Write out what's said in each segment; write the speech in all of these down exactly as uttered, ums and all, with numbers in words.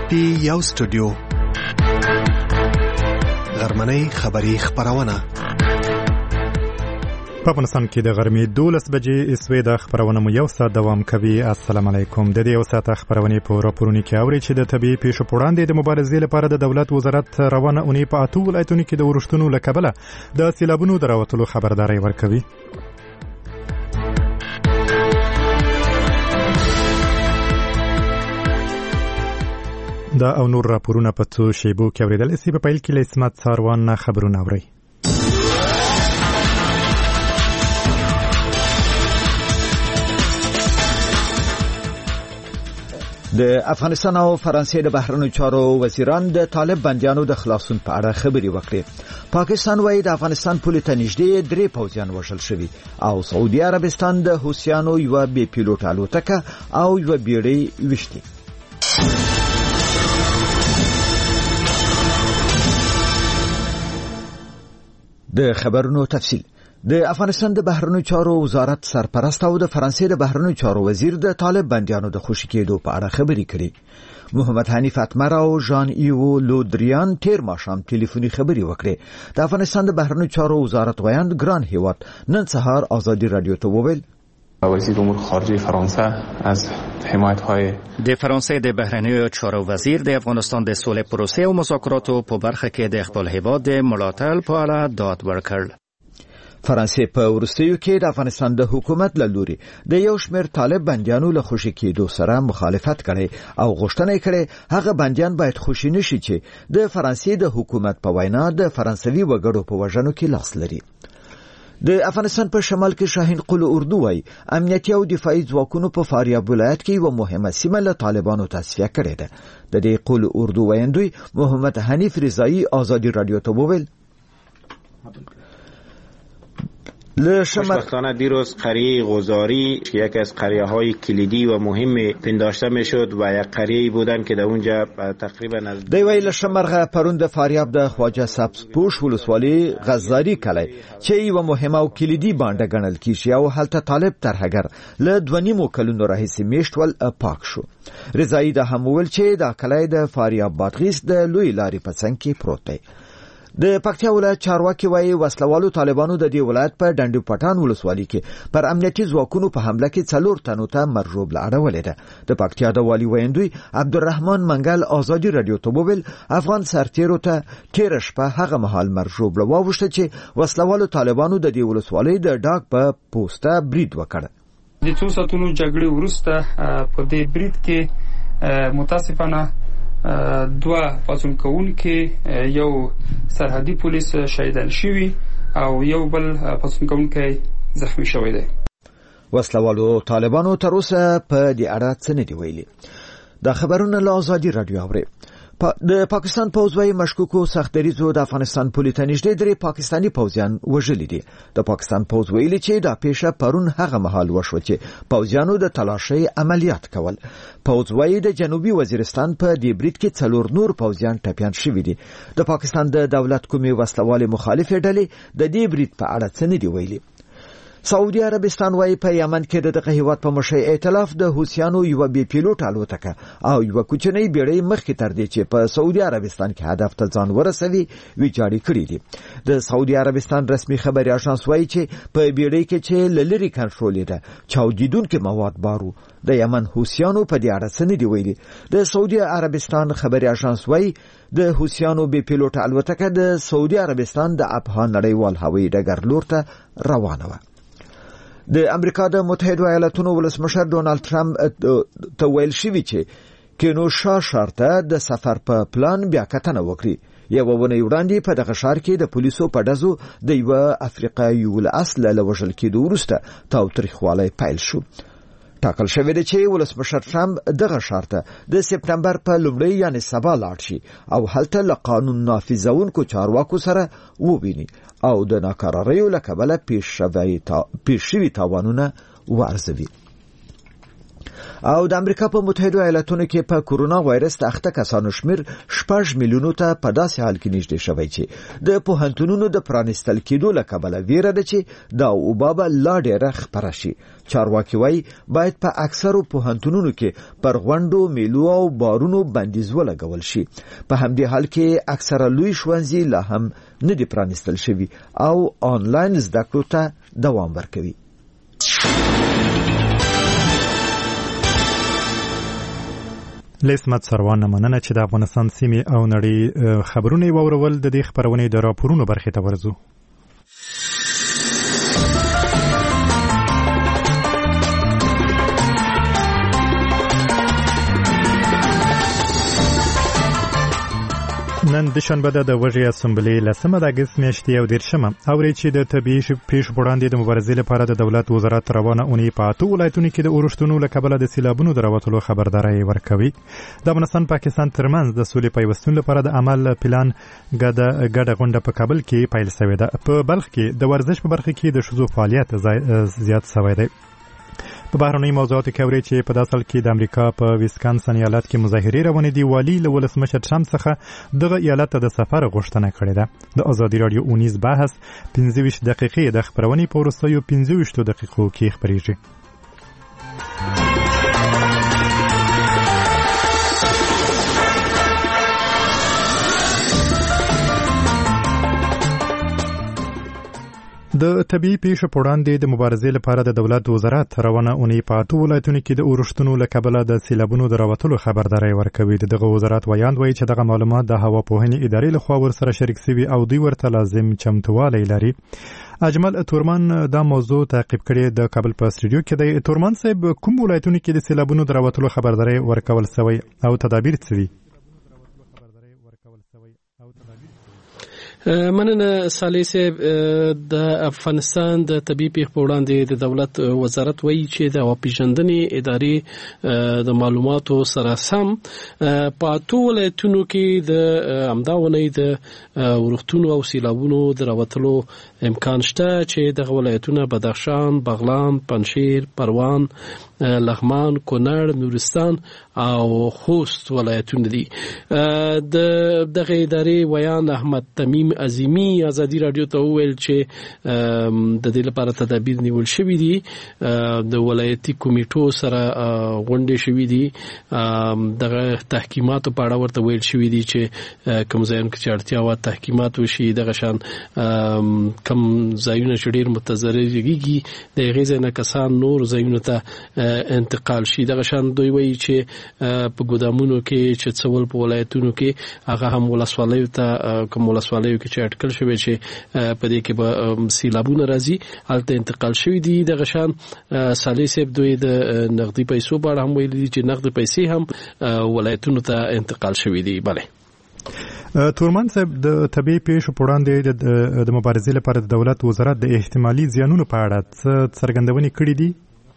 پی یو سټوډیو غرمنۍ خبری خبرونه په افغانستان کې د غرمې دولس بجې اسوې د خبرونه مو یو ساعت دوام کوي. السلام علیکم. د دې یو ساعت خبرونه په راپورونو کې اوري چې د طبي پیښو په وړاندې د مبارزې لپاره د دولت وزارت روانه اونۍ په اته ولایتونو کې د ورښتونو له کبله د سیلابونو د راوتلو خبرداري ورکوي. دا او نور راپورونه په څو شیبو کې اوریدل شي. په پیل کې له اسمت ساروان نه خبرونه اوري. د افغانستان او فرانسې د بهرنیو چارو وزیران د طالب بندیانو د خلاصون په اړه خبرې وکړې. پاکستان وايي د افغانستان پولې ته نږدې درې پوځیان وژل شوي او سعودي عربستان د حوثیانو یو بې پیلوټ الوتکه او یو بیړۍ وشتي. د خبرونو تفصیل. د افغانستان د بهرنیو چارو وزارت سرپرست او د فرانسې د بهرنیو چارو وزیر د طالب بندیانو د خوشي کېدو په اړه خبرې کړې. محمد حنیف اتمر او ژان ایو لودریان تیر ماښام ټلیفوني خبرې وکړې. د افغانستان د بهرنیو چارو وزارت ویاند ګران هیواد نن سهار آزادی رادیو ته وویل وزیر امور خارجه فرانسه از حمایت های د فرانسې د بهرنیو چارو وزیر د افغانستان د سولې پروسې او مذاکراتو په برخه کې د خپل هیواد د ملاتړ په اړه داد ورکړ. فرانسې په وروستیو کې د افغانستان د حکومت له لوري د یو شمېر طالب بندیانو له خوشي کېدو سره مخالفت کړي او غوښتنه کړي هغه بندیان باید خوشي نشي چې د فرانسې د حکومت په وینا د فرانسوي وګړو په وژنو کې لاس لري. د افغانستان په شمال کې شاهین قل اردو وايي امنیتي او دفاعي ځواکونو په فاریاب ولایت کې یو مهمه سیمه له طالبانو تصفیه کړې ده. د دې قل اردو ویاندوی محمد حنیف رضایی آزادی رادیو ته وویل خوشبختانه دیروز قریه غزاری که یکی از قریه های کلیدی و مهم پنداشته می شد و یک قریه بودن که در اونجا تقریبا از دی ویل شمرغه پرون د فاریاب د خواجه سبز پوش ولسوالي غزاری کلی چې یو مهمه او کلیدي باندې ګڼل کیږي او هلته طالب ترهګر له دونیمو کلونو راهیسې میشتول پاک شو. رضایی د هم ویل چې دا کلی د فاریاب بادغیس د لوی لارې په څنګ کې پروت دی. د پکتیا ولایت چارواکي وايي وسلوالو طالبانو د دې ولایت په ډنډو پټان ولسوالۍ کې پر امنیتي ځواکونو په حمله کې څلور تنو ته مرجوب لاړولې ده. د پکتیا د والي ویندوی عبدالرحمن منګل آزادی رادیو ته وویل افغان سرتیرو ته تیر شپه هغه مهال مرجوب لواوښته چې وسلوالو طالبانو د دې ولسوالۍ د ډاک په پوسټه برید وکړ. د څو ساتونو جګړې وروسته په دې برید کې متاسفانه دوه پاتون کوونکي یو سرحدي پولیس شهیدان شوي او یو بل پاتون کوونکی زخمی شوی دی. وسلوالو طالبانو تر اوسه په دې اړه څه نه دی ویلي. دا خبرونه له آزادي رادیو اوري. د پاکستان پوځ وايي مشکوکو سختدریزو د افغانستان پولې ته نږدې درې پاکستاني پوځیان وژلي دي. د پاکستان پوځ ویلي چې دا پیښه پرون هغه مهال وشوه چې پوځیانو د تلاشۍ عملیات کول. پوځ وايي د جنوبي وزیرستان په دې برید کې څلور نور پوځیان ټپیان شوي دي. د پاکستان د دولت کومې وسلوالې مخالفې ډلې د دې برید په اړه څه نه دي ویلي. سعودي عربستان وايي په یمن کې د دغه هیواد په مشرۍ ائتلاف د حوثیانو یو بې پیلوټ الوتکه او یو کوچنۍ بیړۍ مخکې تر دې چې په سعودي عربستان کې هدف ته ځان ورسوي ویجاړې کړې دي. د سعودي عربستان رسمي خبري اژانس وايي چې په بیړۍ کې چې لری کنټرول ده چاودیدونکو مواد بارو. د یمن حوثیانو په دې اړه څه نه دی ویلي. د سعودي عربستان خبري اژانس وايي د حوثیانو بې پیلوټ الوتکه د سعودي عربستان د افغان نړیوال هوایي ډګر لور ته روانه وه. د امریکا د متحده ایالاتونو ولسمشر ډونالد ترامپ ته ویل شوی چې کینو شاه شارته د سفر په پلان بیا کتنه وکړي. یو ونې وړاندې په دغه ښار کې د پولیسو په ډزو د یو افریقایي ولس له وژل کېدو وروسته تاوتریخوالی پیل شو. ټاکل شوی دی چې ولسمشر ترامپ دغه ښار ته د سپټمبر په لومړۍ یعنی سبا لاړ شي او هلته له قانون نافذونکو چارواکو سره وویني او د ناکراریو له کبله پیښ شوي تاوانونه وارزوي. او د امریکا په متحده ایالاتونو کې په کورونا وایرس د اخته کسانو شمیر شپږ میلیونو ته په داسې حال کې نږدې شوی چې د پوهنتونونو د پرانیستل کېدو له کبله ویره ده چې دا وبا به لا ډېره خپره شي. چارواکي وایي باید په اکثرو پوهنتونونو کې پر غونډو، میلو او بارونو بندیز ولګول شي. په همدې حال کې اکثره لوی ښوونځي لا هم نه دي پرانیستل شوي او آنلاین زده کړو ته دوام ورکوي. لیسمت سروان مننه چې د افغانستان سیمې او نړۍ خبرونه واورول. د دې خبرونې د راپورونو برخې ته ورځو. نن دوشنبه د وژې اسمبلې لسمه د اګست میاشتې او دیرشمه اوري چې د طبي پیښو په وړاندې د مبارزې لپاره د دولت وزارت روانه اونۍ په اته ولایتونو کې د اورښتونو له کبله د سیلابونو د راوتلو خبرداری ورکوي. د افغانستان پاکستان ترمنځ د سولې پیوستون لپاره د عمل پلان ګډه ګډه غونډه په کابل کې پیل شوې ده. په بلخ کې د ورزش په برخه کې د ښځو فعالیت زیات شوی دی. په بهرنۍ موضوعاتو کې اوري چې په داسې حال کې د امریکا په ویسکانسن ایالت کې مظاهرې روانې دي. والي له ولسمشر ټرمپ څخه دغه ایالت ته د سفر غوښتنه کړې ده. د ازادي راډیو اونیز بحث پنځه ویشت دقیقې د خبرونې په وروستیو پنځه ویشتو دقیقو کې خبرېږي. د طبي پیښو په وړاندې د مبارزې لپاره د دولت وزارت روانه اونۍ په اته ولایتونو کې د اورښتونو له کبله د سیلابونو د راوتلو خبرداری ورکوي. دغه وزارت ویاند وایي چې دغه معلومات د هوا پوهنې ادارې لخوا ورسره شریک شوي او دوی ورته لازم چمتووالی لري. اجمل تورمان دا موضوع تعقیب کړي د کابل په استودیو کې دی. تورمان صاحب، کوم ولایتونو کې د سیلابونو د راوتلو خبرداری ورکول شوی او تدابیر څه دي؟ مننه صالح صاحب. د افغانستان د طبي پیښو په وړاندې د دولت وزارت وایي چې د واپیژندنې ادارې د معلوماتو سره سم په اته ولایتونو کې د همدا اونۍ د اورښتونو او سیلابونو د راوتلو امکان شته چې دغه ولایتونه بدخشان، بغلان، پنجشیر، پروان، لغمان، کونړ، نورستان او خوست ولایتونه دي. د دغه ادارې ویان احمد تمیم عظیمی ازادي رادیو ته وویل چې د دې لپاره تدابیر نیول شوي دي. د ولایتي کمیټو سره غونډې شوي دي. دغه تحکیماتو په اړه ورته ویل شوي دي چې کوم ځایونو کې چې اړتیا وه تحکیمات وشي. دغه شان کم ځایونه چې ډېر متضررېږي د هغې ځای نه کسان نور ځایونو ته انتقال شي. دغه شان دوی وایي چې په ګودامونو کې چې څول په ولایتونو کې هغه هم ولسوالیو ته کوم ولسوالیو کې چې اټکل شوی چې په دې کې به سیلابونه راځي هلته انتقال شوي دي. دغه شان صالح صاحب دوی د نقدي پیسو په اړه هم ویلي دي چې نقدي پیسې هم ولایتونو ته انتقال شوي دي. بله تورمان صاحب، د طبي پیښو په وړاندې د مبارزې لپاره د دولت وزارت د احتمالي زیانونو په اړه څه څرګندونې کړې دي؟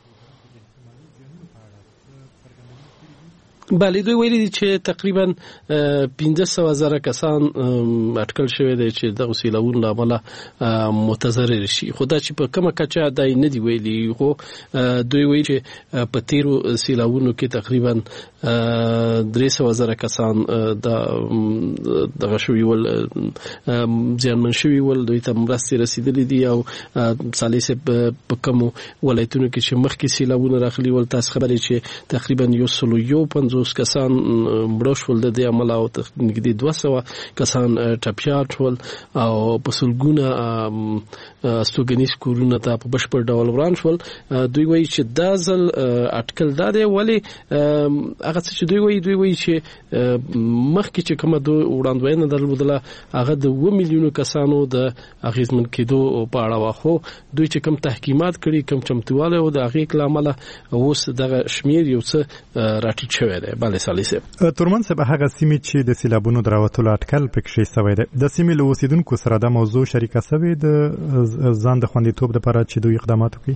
بله، دوی ویلي دي چې تقریبا پنځه سوه زره کسان اټکل شوی دی چې دغه سیلابونو له امله متضرر شي. خو دا چې په کومه کچه دا نه دي ویلي. خو دوی وایي چې په تیرو سیلابونو کې تقریبا درې سوه زره کسان دغه شوي ول، زیانمن شوي ول، دوی ته مرستې رسیدلې دي. او صالح صاحب په کومو ولایتونو کې چې مخکې سیلابونه راغلي ول تاسو خبرې چې تقریبا یو سلو یو پنځوس کسان مړه شول د دې امله او نږدې دوه سوه کسان ټپیان شول او په سلګونه استوګنیز کورونه ته په بشپړ ډول وران شول. دوی وایي چې دا ځل اټکل دا دی ولې هغه څه چې دوی وایي دوی وایي چې مخکې چې کومه دوی وړاندوینه درلودله هغه د اوه میلیونو کسانو د اغېزمن کېدو په اړه وه. خو دوی چې کوم تحکیمات کړي، کوم چمتووالی و د هغې له امله اوس دغه شمېر یو څه راټیټ شوی دی. بله صالح صاحب. تورمان صاحب، هغه سیمې چې د سیلابونو د راوتلو اټکل پکې شوی دی، د سیمې له اوسېدونکو سره دا موضوع شریکه شوې د ځان د خوندیتوب لپاره چې دوی اقدامات وکړي؟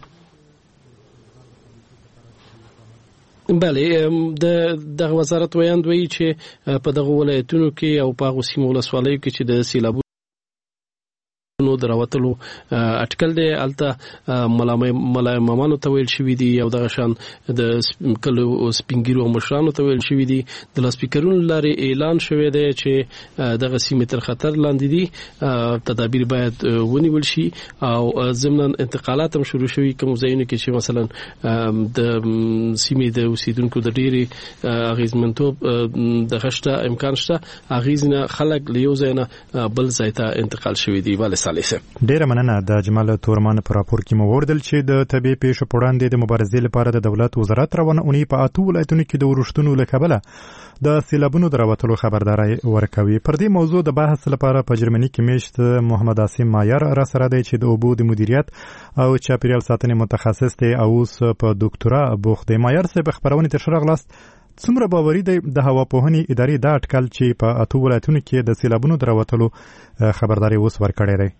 بله، د دغه وزارت ویاند وایي چې په دغه ولایتونو کې او په هغو سیمو ولسوالیو کې چې د سیلابونو سیلابونو دراوتلو اټکل دی الته ملای مامانو ته ویل شوی دی او دغه شان د کلو سپینګیرو مشرانو ته ویل شوی دی د لاسپیکرونو لارې اعلان شوی دی چې دغه سیمه تر خطر لاندې دي تدابیر باید ونیول شي او ضمن انتقالات هم شروع شوي کوم ځایونه کې چې مثلا د سیمه د اوسیدونکو د ډېری اغیزمنتوب د غشته امکان شته اغیزنه خلک لیو زینه بل ځای ته انتقال شوی دی bale سالسه ډیره مننه د جمال تورمان پر راپور کې مو وردل چې د طبي پیښو په وړاندې د مبارزې لپاره د دولت وزارت روانه اونۍ په اته ولایتونو کې د ورښتونو لکبله د سیلابونو دراوتلو خبرداري ورکوي. پر دې موضوع د بحث لپاره په جرمني کې میشت محمد عاصم مایر را سره دی چې د اوبو د مدیریت او چاپیریال ساتنې متخصص دی او اوس په ډاکټرا بوخت دی. مایر صاحب خبرونه تر شرغ لاست څومره باوري دی د هوا پوهنې ادارې دا اټکل چې په اته ولایتونو کې د سیلابونو دراوتلو خبرداري اوس ورکړی دی؟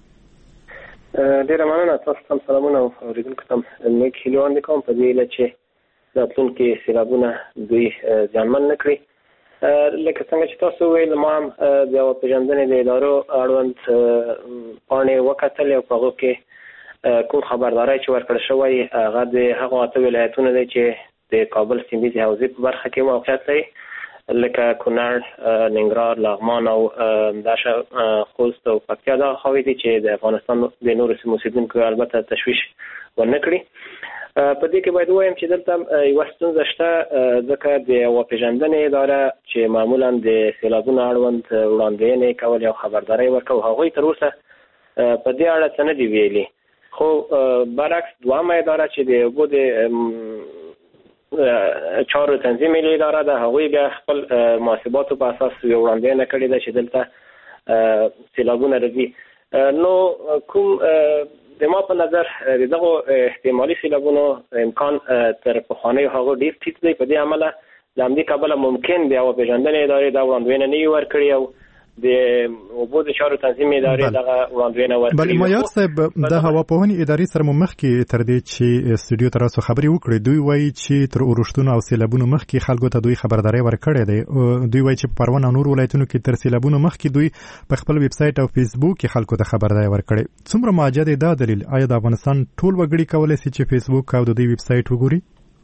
ډیره مننه، تاسو ته سلامونه او اوریدونکو ته نیک هیلې کوم په دې اړه چې راتلونکي سیلابونه دوی ځانمن نه کړي. لکه څنګه چې تاسو ویل، ما هم د هوا پېژندنې د ادارو اړوند پاڼې وکتلې او په هغو کې کوم خبرداری چې ورکړل شوی هغه د هغو اته ولایتونه دی چې د کابل سیندیزې حوزې په برخه کې موقعیت لري، لکه کونړ، ننګرهار، لغمان او همداشان خوست او پکتیا. دا خواوې دي چې د افغانستان د نورو سیمو اوسېدونکو البته تشویش ونه کړي. په دې کې باید ووایم چې دلته یوه ستونزه شته، ځکه د هوا پېژندنې اداره چې معمولا د سیلابونو اړوند وړاندوینې کول او خبرداری ورکول، هغوی تر اوسه په دې اړه څه نه دي ویلي. خو برعکس دوامه اداره چې د اوبو د چارو تنظیمي اداره ده، هغوی بیا خپل محاسباتو په اساس یو وړاندوینه کړې ده چې دلته سیلابونه راځي. نو کوم د ما په نظر د دغو احتمالي سیلابونو امکان تر پخوانیو هغو ډېر ټیټ دی. په دې عمله د همدې کبله ممکن د هوا پېژندنې ادارې دا وړاندوینه نه وي ورکړې او د اوبو د چارو تنظیمي ادارې دغه وړاندوینه ورکړې. بل مایار صاحب، د هوا پوهنې ادارې سره مو مخکې تر دې چې استودیو ته راسو خبرې وکړې، دوی وایي چې تر اورښتونو او سیلابونو مخکې خلکو ته دوی خبرداری ورکړې دی. دوی وایي چې په پروان او نور ولایتونو کې تر سیلابونو مخکې دوی په خپل ویب سایټ او فیسبوک کې خلکو ته خبرداری ورکړې. څومره معجزه دی دا دلیل؟ آیا د افغانستان ټول وګړي کولی شي چې فیسبوک او د دوی ویب سایټ وګوري؟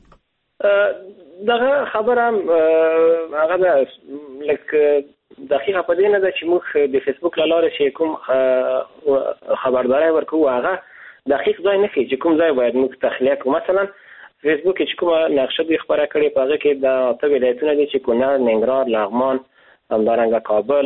دغه خبره هغه ده لکه دقیقه په دې نه ده چې موږ د فیسبوک له لارې چې کوم خبرداری ورکوو هغه دقیق ځای نه ښیي چې کوم ځای باید موږ تخلیه کړو. مثلا فیسبوک کې چې کومه نقشه دوی خپره کړې په هغه کې د اته ولایتونه دي چې کونړ، ننګرهار، لغمان، همدارنګه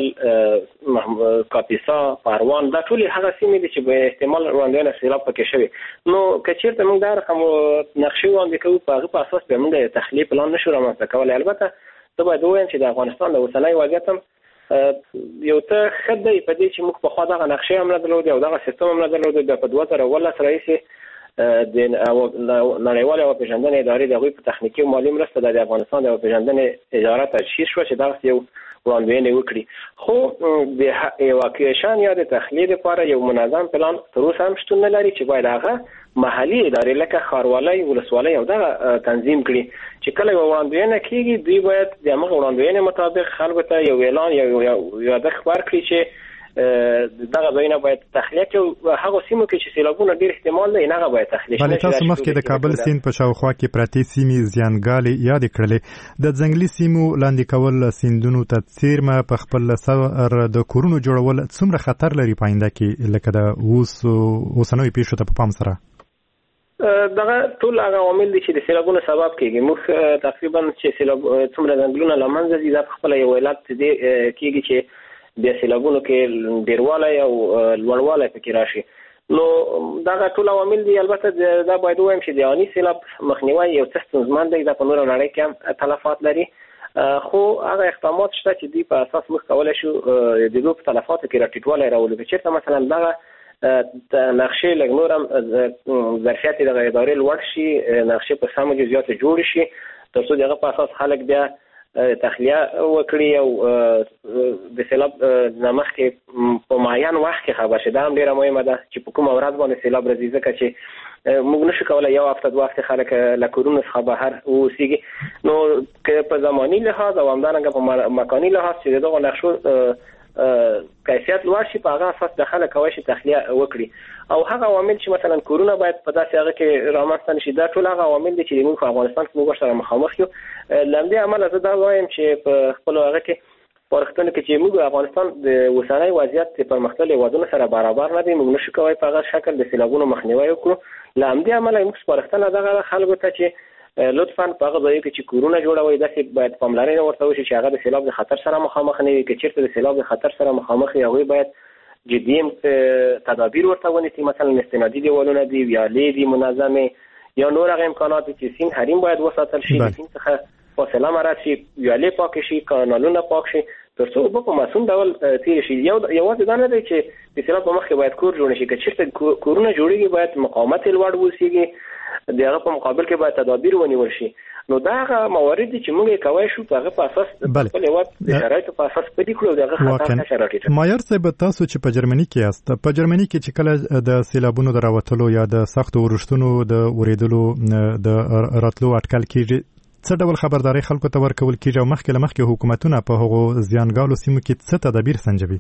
کابل، کاپیسا، پروان، دا ټول هغه سیمې دي چې به احتمال وړاندوینه سیلاب پکې شوي. نو که چېرته موږ دا رقم نقشې وړاندې کوو په هغه په اساس به موږ د تخلیې پلان نشو رامنځته کولی. البته زه باید ووایم چې د افغانستان د اوسنی وضعیت هم یو ته ښه دی په دې چې موږ پخوا دغه نقشې هم نه درلودې او دغه سیستم هم نه درلودې. بیا په دوه زره اوولس راهیسې د نړیوالې هوا پېژندنې ادارې د هغوی په تخنیکي او مالي مرسته د افغانستان د هوا پېژندنې اداره تجهیز شوه چې دغسې یو وړاندوینې وکړي. خو د ایواکیویشن یا د تخلیې لپاره یو منظم پلان تر اوسه هم شتون نه لري چې باید هغه محلي ادارې لکه ښاروالۍ، ولسوالۍ او دغه تنظیم کړي چې کله یوه وړاندوینه کېږي دوی باید د همغه وړاندوینې مطابق خلکو ته یو اعلان یا یادښت ورکړي چې دغه ځایونه باید تخلیه کړي او هغو سیمو کې چې سیلابونه ډېر احتمال لري هغه باید تخلیه شي. بلې تاسو مخکې د کابل سیند په شاوخوا کې پرتې سیمې زیانګالې یادې کړلې. د ځنګلي سیمو لاندې کول سیندونو ته څیرمه په خپل سر د کورونو جوړول څومره خطر لري په آینده کې لکه د اوس اوسنیو پیښو ته په پام سره؟ دغه ټول هغه عوامل دي چې د سیلابونو سبب کېږي. موږ تقریبا چې سیلاب څومره ځنګلونه له منځه ځي دا په خپله یو علت کېږي چې د سیلابونو کې ډیروالی او لوړوالی پکې راشي. نو دغه ټول عوامل دي. البته دا باید ووایم چې د آني سیلاب مخنیوی یو څه ستونزمن دی، دا په نوره نړۍ کې هم تلفات لري، خو هغه اقدامات شته چې دوی په اساس موږ کولی شو د دوی په تلفاتو کې راټیټوالی راولو. که چېرته مثلا دغه نقشې لږ نور هم ظرفیت دغه ادارې لوړ شي، نقشې په سمو جزئیاتو جوړې شي تر څو د هغه په اساس خلک بیا تخلیه وکړي او د سیلاب نه مخکې په معین وخت کې خبر شي. دا هم ډېره مهمه ده چې په کومه ورځ باندې سیلاب راځي، ځکه چې موږ نشو کولی یو هفته دوه هفتې خلک له کورونو څخه بهر واوسېږي. نو که په زماني لحاظ او همدارنګه په مکاني لحاظ چې د دغو نقشو کیفیت لوړ شي په هغه اساس د خلک کوي چې تخلیه وکړي او هغه عوامل چې مثلا کورونا باید په داسې هغه کې رامنځته نشي دا ټول هغه عوامل دي چې موږ په افغانستان کې موږ سره مخامخ یو لمدې عمل زه دا وایم چې په خپل هغه کې پرختنه کې چې موږ افغانستان د وسنۍ وضعیت په مختلفو وادونو سره برابر نه دي موږ نشو کوي په هغه شکل د سیلابونو مخنیوي وکړو لمدې عمل موږ پرختنه دغه خلکو ته چې لطفاً په هغه ځای کې چې کورونا جوړوي داسې باید پاملرنه ورته وشي چې هغه د سیلاب د خطر سره مخامخ نه وي چې چیرته د سیلاب د خطر سره مخامخ وي هغه باید جدي تدابیر ورته ونیسي مثلا استنادي دیوالونه دي ویالې دي منظمه یا نور هغه امکانات چې سین حریم باید وساتل شي سین څخه فاصله مراد شي ویالې پاک شي کانالونه پاک شي ترڅو په مسون ډول تیر شي یو یوازې دا نه دی چې د سیلاب په مخ کې باید کور جوړ شي چې چیرته کورونه جوړیږي باید مقاومت لوړ وسیږي دغه په مقابل کې باید تدابیر ونیول شي نو دا هغه موارد چې موږ یې کوي شو په هغه په اساس خپل هیواد د شرایطو په اساس پدې کړو دغه خطر نشه راټیټ مایار صاحب تاسو چې په جرمني کې یاست په جرمني کې چې کله د سیلابونو د راوتلو یا د سختو ورښتونو د اوریدلو د راتلو اټکل کیږي څه ډول خبرداري خلکو ته ورکول کیږي او مخکې لمخکې حکومتونه په هغو زیانګالو سیمو کې څه تدابیر سنجوي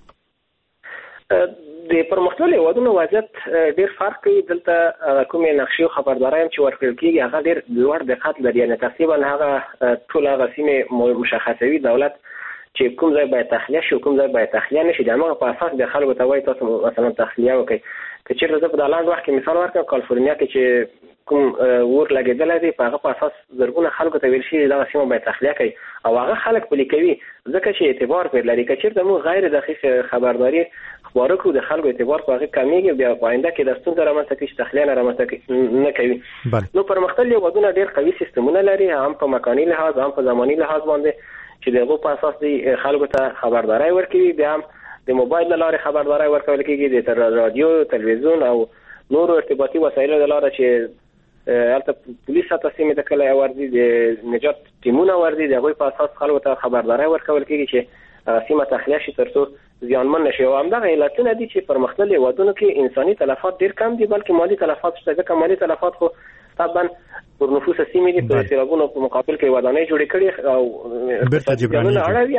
د پرمختللو هیوادونو وضعیت ډیر فرق کوي دلته کومې نقشې او خبرداري چې ورکړل کیږي هغه ډیر لوړ دقت لري یعنی تقریبا هغه ټول هغه سیمې مشخصوي دولت چې کوم ځای باید تخلیه شي کوم ځای باید تخلیه نشي د هغه په اساس د خلکو ته وایي تاسو مثلا تخلیه وکړئ که چیرته زه په دالان وخت کې مثال ورکړم کالیفورنیا کې چې کوم ور لګیدل دي په هغه په اساس زرګونه خلکو ته ویل شي دا سیمه باید تخلیه کړي او هغه خلک پلي کوي ځکه چې اعتبار پر لري که چیرته موږ غیر دقیق خبرداري خبرو کو د خلکو اعتبار په هغه کمیږي بیا په آینده کې د ستونزې رامنځته کیږي تخلیه نه رامنځته نه کوي نو پرمختللي هیوادونه ډېر قوي سیستمونه لري هم په مکاني لحاظ هم په زماني لحاظ باندې چې دغه په اساس دی خلکو ته خبرداري ورکوي بیا هم د موبایل لارې خبرداري ورکول کیږي د رادیو تلویزیون او نور ارتباطي وسایلو لاره چې البته پولیس تاسو سیمه د کله وردی د نجات ټیمونه وردی دغه په اساس خلکو ته خبرداري ورکول کیږي چې سیمه تخلیه شي ترڅو زیانمن نشي او همدغه علتونه دي چې پرمختللي هیوادونو کې انساني تلفات ډیر کم دي بلکې مالی تلفات شته ځکه مالی تلفات خو طبعا پر نفوس سیمه دي په سیلابونو په مقابل کې ودانۍ جوړې کړي او برته جبراني اړوي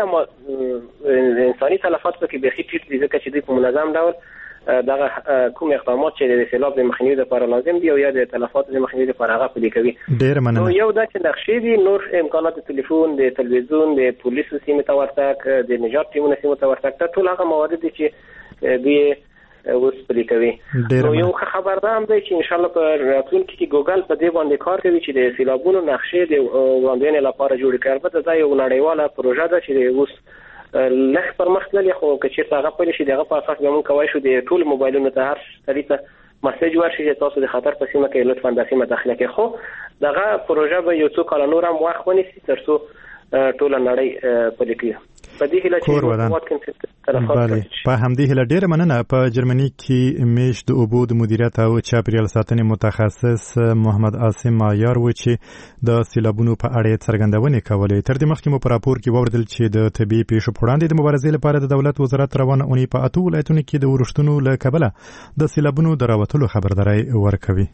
اما انساني تلفات کې به خې ټیټ دي ځکه چې د منظم ډول دغه کوم اقدامات چې د سیلاب د مخنیوي لپاره لازم دي او یا د تلفات د مخنیوي لپاره هغه پلي کوي ډیر مننه نو یو دا چې نقشې دي نور امکانات د ټلیفون د تلویزیون د پولیسو سیمه ته ورتګ د نجات ټیمونو سیمه ته ورتګ ټول هغه موارد دي چې دوی اوس پلي کوي نو یو خبردار هم دی چې ان شاء الله په راتلونکي کې ګوګل په دې باندې کار کوي چې د سیلابونو نقشې د وړاندوینې لپاره جوړ کړي البته دا یو نړیواله پروژه ده چې اوس لږ پرمختللي خو که چېرته هغه پلي شي د هغه په اساس به موږ کولی شو د ټولو موبایلونو ته هر سړي ته مسیج ورشي چې تاسو د خطر په سیمه کې لطفا د سیمه تخلیه کړئ خو دغه پروژه به یو څو کاله نور هم وخت ونیسي تر څو ټوله نړۍ پلي کړي په دې هیله چې په همدې هیله ډېره مننه په جرمني کې میش د اوبو د مدیریت او چاپیریال ساتنې متخصص محمد عاصم مایار و چې د سیلابونو په اړه څرګندونې کولې تر دې مخکې مو په راپور کې واوریدل چې د طبیعي پیښو په وړاندې د مبارزې لپاره د دولت وزارت روانه اونۍ په اته ولایتونو کې د ورښتونو له کبله د سیلابونو د راوتلو خبرداری ورکوي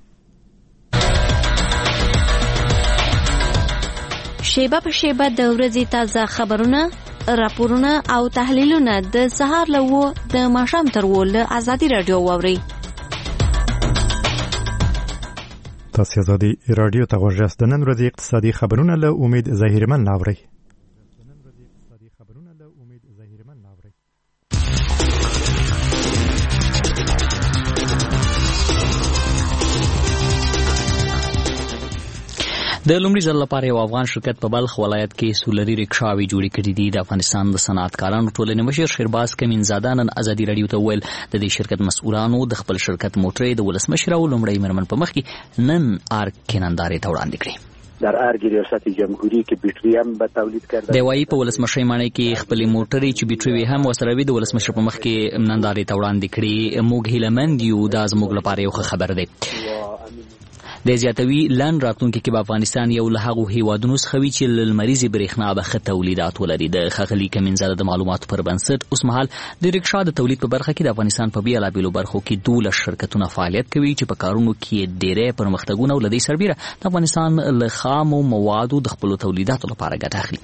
شیبه په شیبه د ورځې تازه خبرونه راپورونه او تحلیلونه د سهار له و د ماښام تر و له ازادي رادیو واوري تاسو ازادي رادیو ته غوږ یاست نن ورځې اقتصادي خبرونه له امید ظاهرمن لاوري د لومړي ځل لپاره یو افغان شرکت په بلخ ولایت کې سولري رکشاوې جوړې کړې دي د افغانستان د صنعتکارانو ټولنې مشر شیرباز کمینزاده نن ازادي رادیو ته ویل د دې شرکت مسؤلانو د خپل شرکت موټرې د ولسمشر او لومړی مرمن په مخ کې نن ارګ کینندارې ته وړاندې کړې در ارګ ریاست جمهوری کې بیټری هم به تولید کړي دی وايي په ولسمشر باندې کې خپل موټرې چې بیټری هم وسره وي د ولسمشر په مخ کې نندارې ته وړاندې کړې موږ هیلمند یو دا زموږ لپاره یو خبر دی د زیاتوي لن راتلونکي کې په افغانستان یو له هغو هیوادونو څخه وي چې لمریزي برېښنا به ښه تولیدات ولري د ښاغلي کمینزاده د معلوماتو پر بنسټ اوس مهال د رکشا د تولید په برخه کې د افغانستان په بېلابېلو برخو کې دولس شرکتونه فعالیت کوي چې په کارونو کې ډېری پرمختګونه او له دې سربیره د افغانستان له خامو موادو د خپلو تولیداتو لپاره ګټه اخلي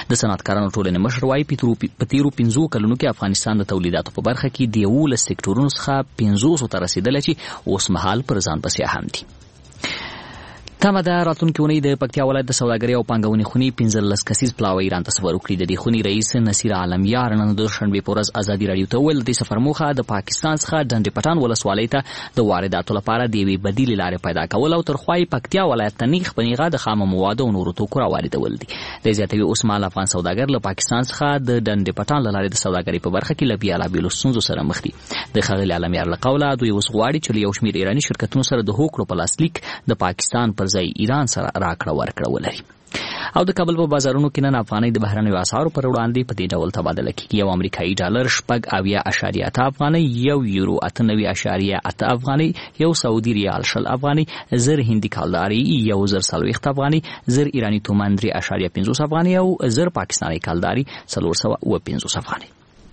د صنعتکارانو ټولنې مشر وايي په تیرو پنځو کلونو کې افغانستان د تولیداتو په برخه کې د یولس سکتورونو څخه پنځوسو ته رسیدلی چې اوس مهال پر ځان پسې هم دي. تمه ده راتلونکې اونۍ د پکتیا ولایت د سوداګرۍ او پانګونې خونې پنځلس کسیز پلاوی ایران ته سفر وکړي. د دې خونې رئیس نصیر عالمیار نن د دوشنبې په ورځ ازادي راډیو ته وویل د دې سفر موخه د پاکستان څخه ډنډې پټان ولسوالۍ ته د وارداتو لپاره د یوې بدیلې لارې پیدا کول او تر خوا یې پکتیا ولایت ته نیغ په نیغه د خامو موادو او نورو توکو راواردول دي. د زیاتوي اوس مهال افغان سوداګر له پاکستان څخه د ډنډې پټان له لارې د سوداګرۍ په برخه کې له بېلابېلو ستونزو سره مخ دي. د ښاغلي عالمیار له قوله دوی اوس غواړي چې له یو شمېر ایراني شرکتونو سره د هوکړو په لاسلیک د پاکستان پر ځای ایران سره راکړه ورکړه ولري. او د کابل په بازارونو کې نن افغانۍ د بهرنیو اسعارو پر وړاندې په دې ډول تبادله کېږي. یو امریکایي ډالر شپږ اویا اشاریه اته افغانۍ، یو یورو اته نوي اشاریه اته افغانۍ، یو سعودي ریال شل افغانۍ، زر هندي کالداري یو زر څلوېښت افغانۍ، زر ایراني تومان درې اشاریه پنځوس افغانۍ او زر پاکستاني کالداري څلور سوه اوه پنځوس افغانۍ.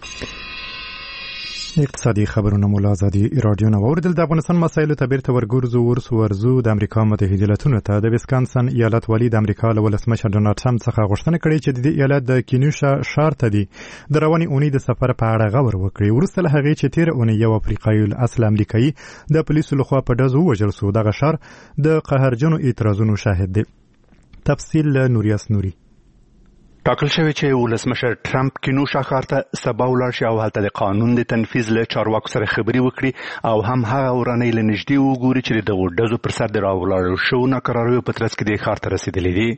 اقتصادي خبرونه مو له ازادي راډیو نه واوریدل. د افغانستان مسایلو ته بیرته ورګرځو ورسو ورزو د امریکا متحده ایالتونو ته د ویسکانسن ایالت والي د امریکا له ولسمشر ډونالډ ټرمپ څخه غوښتنه کړې چې د دې ایالت د کینوشا ښار ته دي د روانې اونۍ د سفر په اړه غور وکړي. وروسته له هغې چې تېره اونۍ یو افریقایي اصل امریکایي د پولیسو لخوا په ډزو ووژل سو، دغه ښار د قهرجنو اعتراضونو شاهد دی. تفصیل له نوریاس نوري. ټاکل شوی چې ولسمشر ټرمپ کینوشا ښار ته سبا ولاړ شي او هلته د قانون د تنفیذ له چارواکو سره خبرې وکړي او هم هغه ورانۍ له نږدې وګوري چې د دغو ډزو پر سر د راولاړو شوو ناکراریو په ترڅ کې دې ښار ته رسېدلي دي.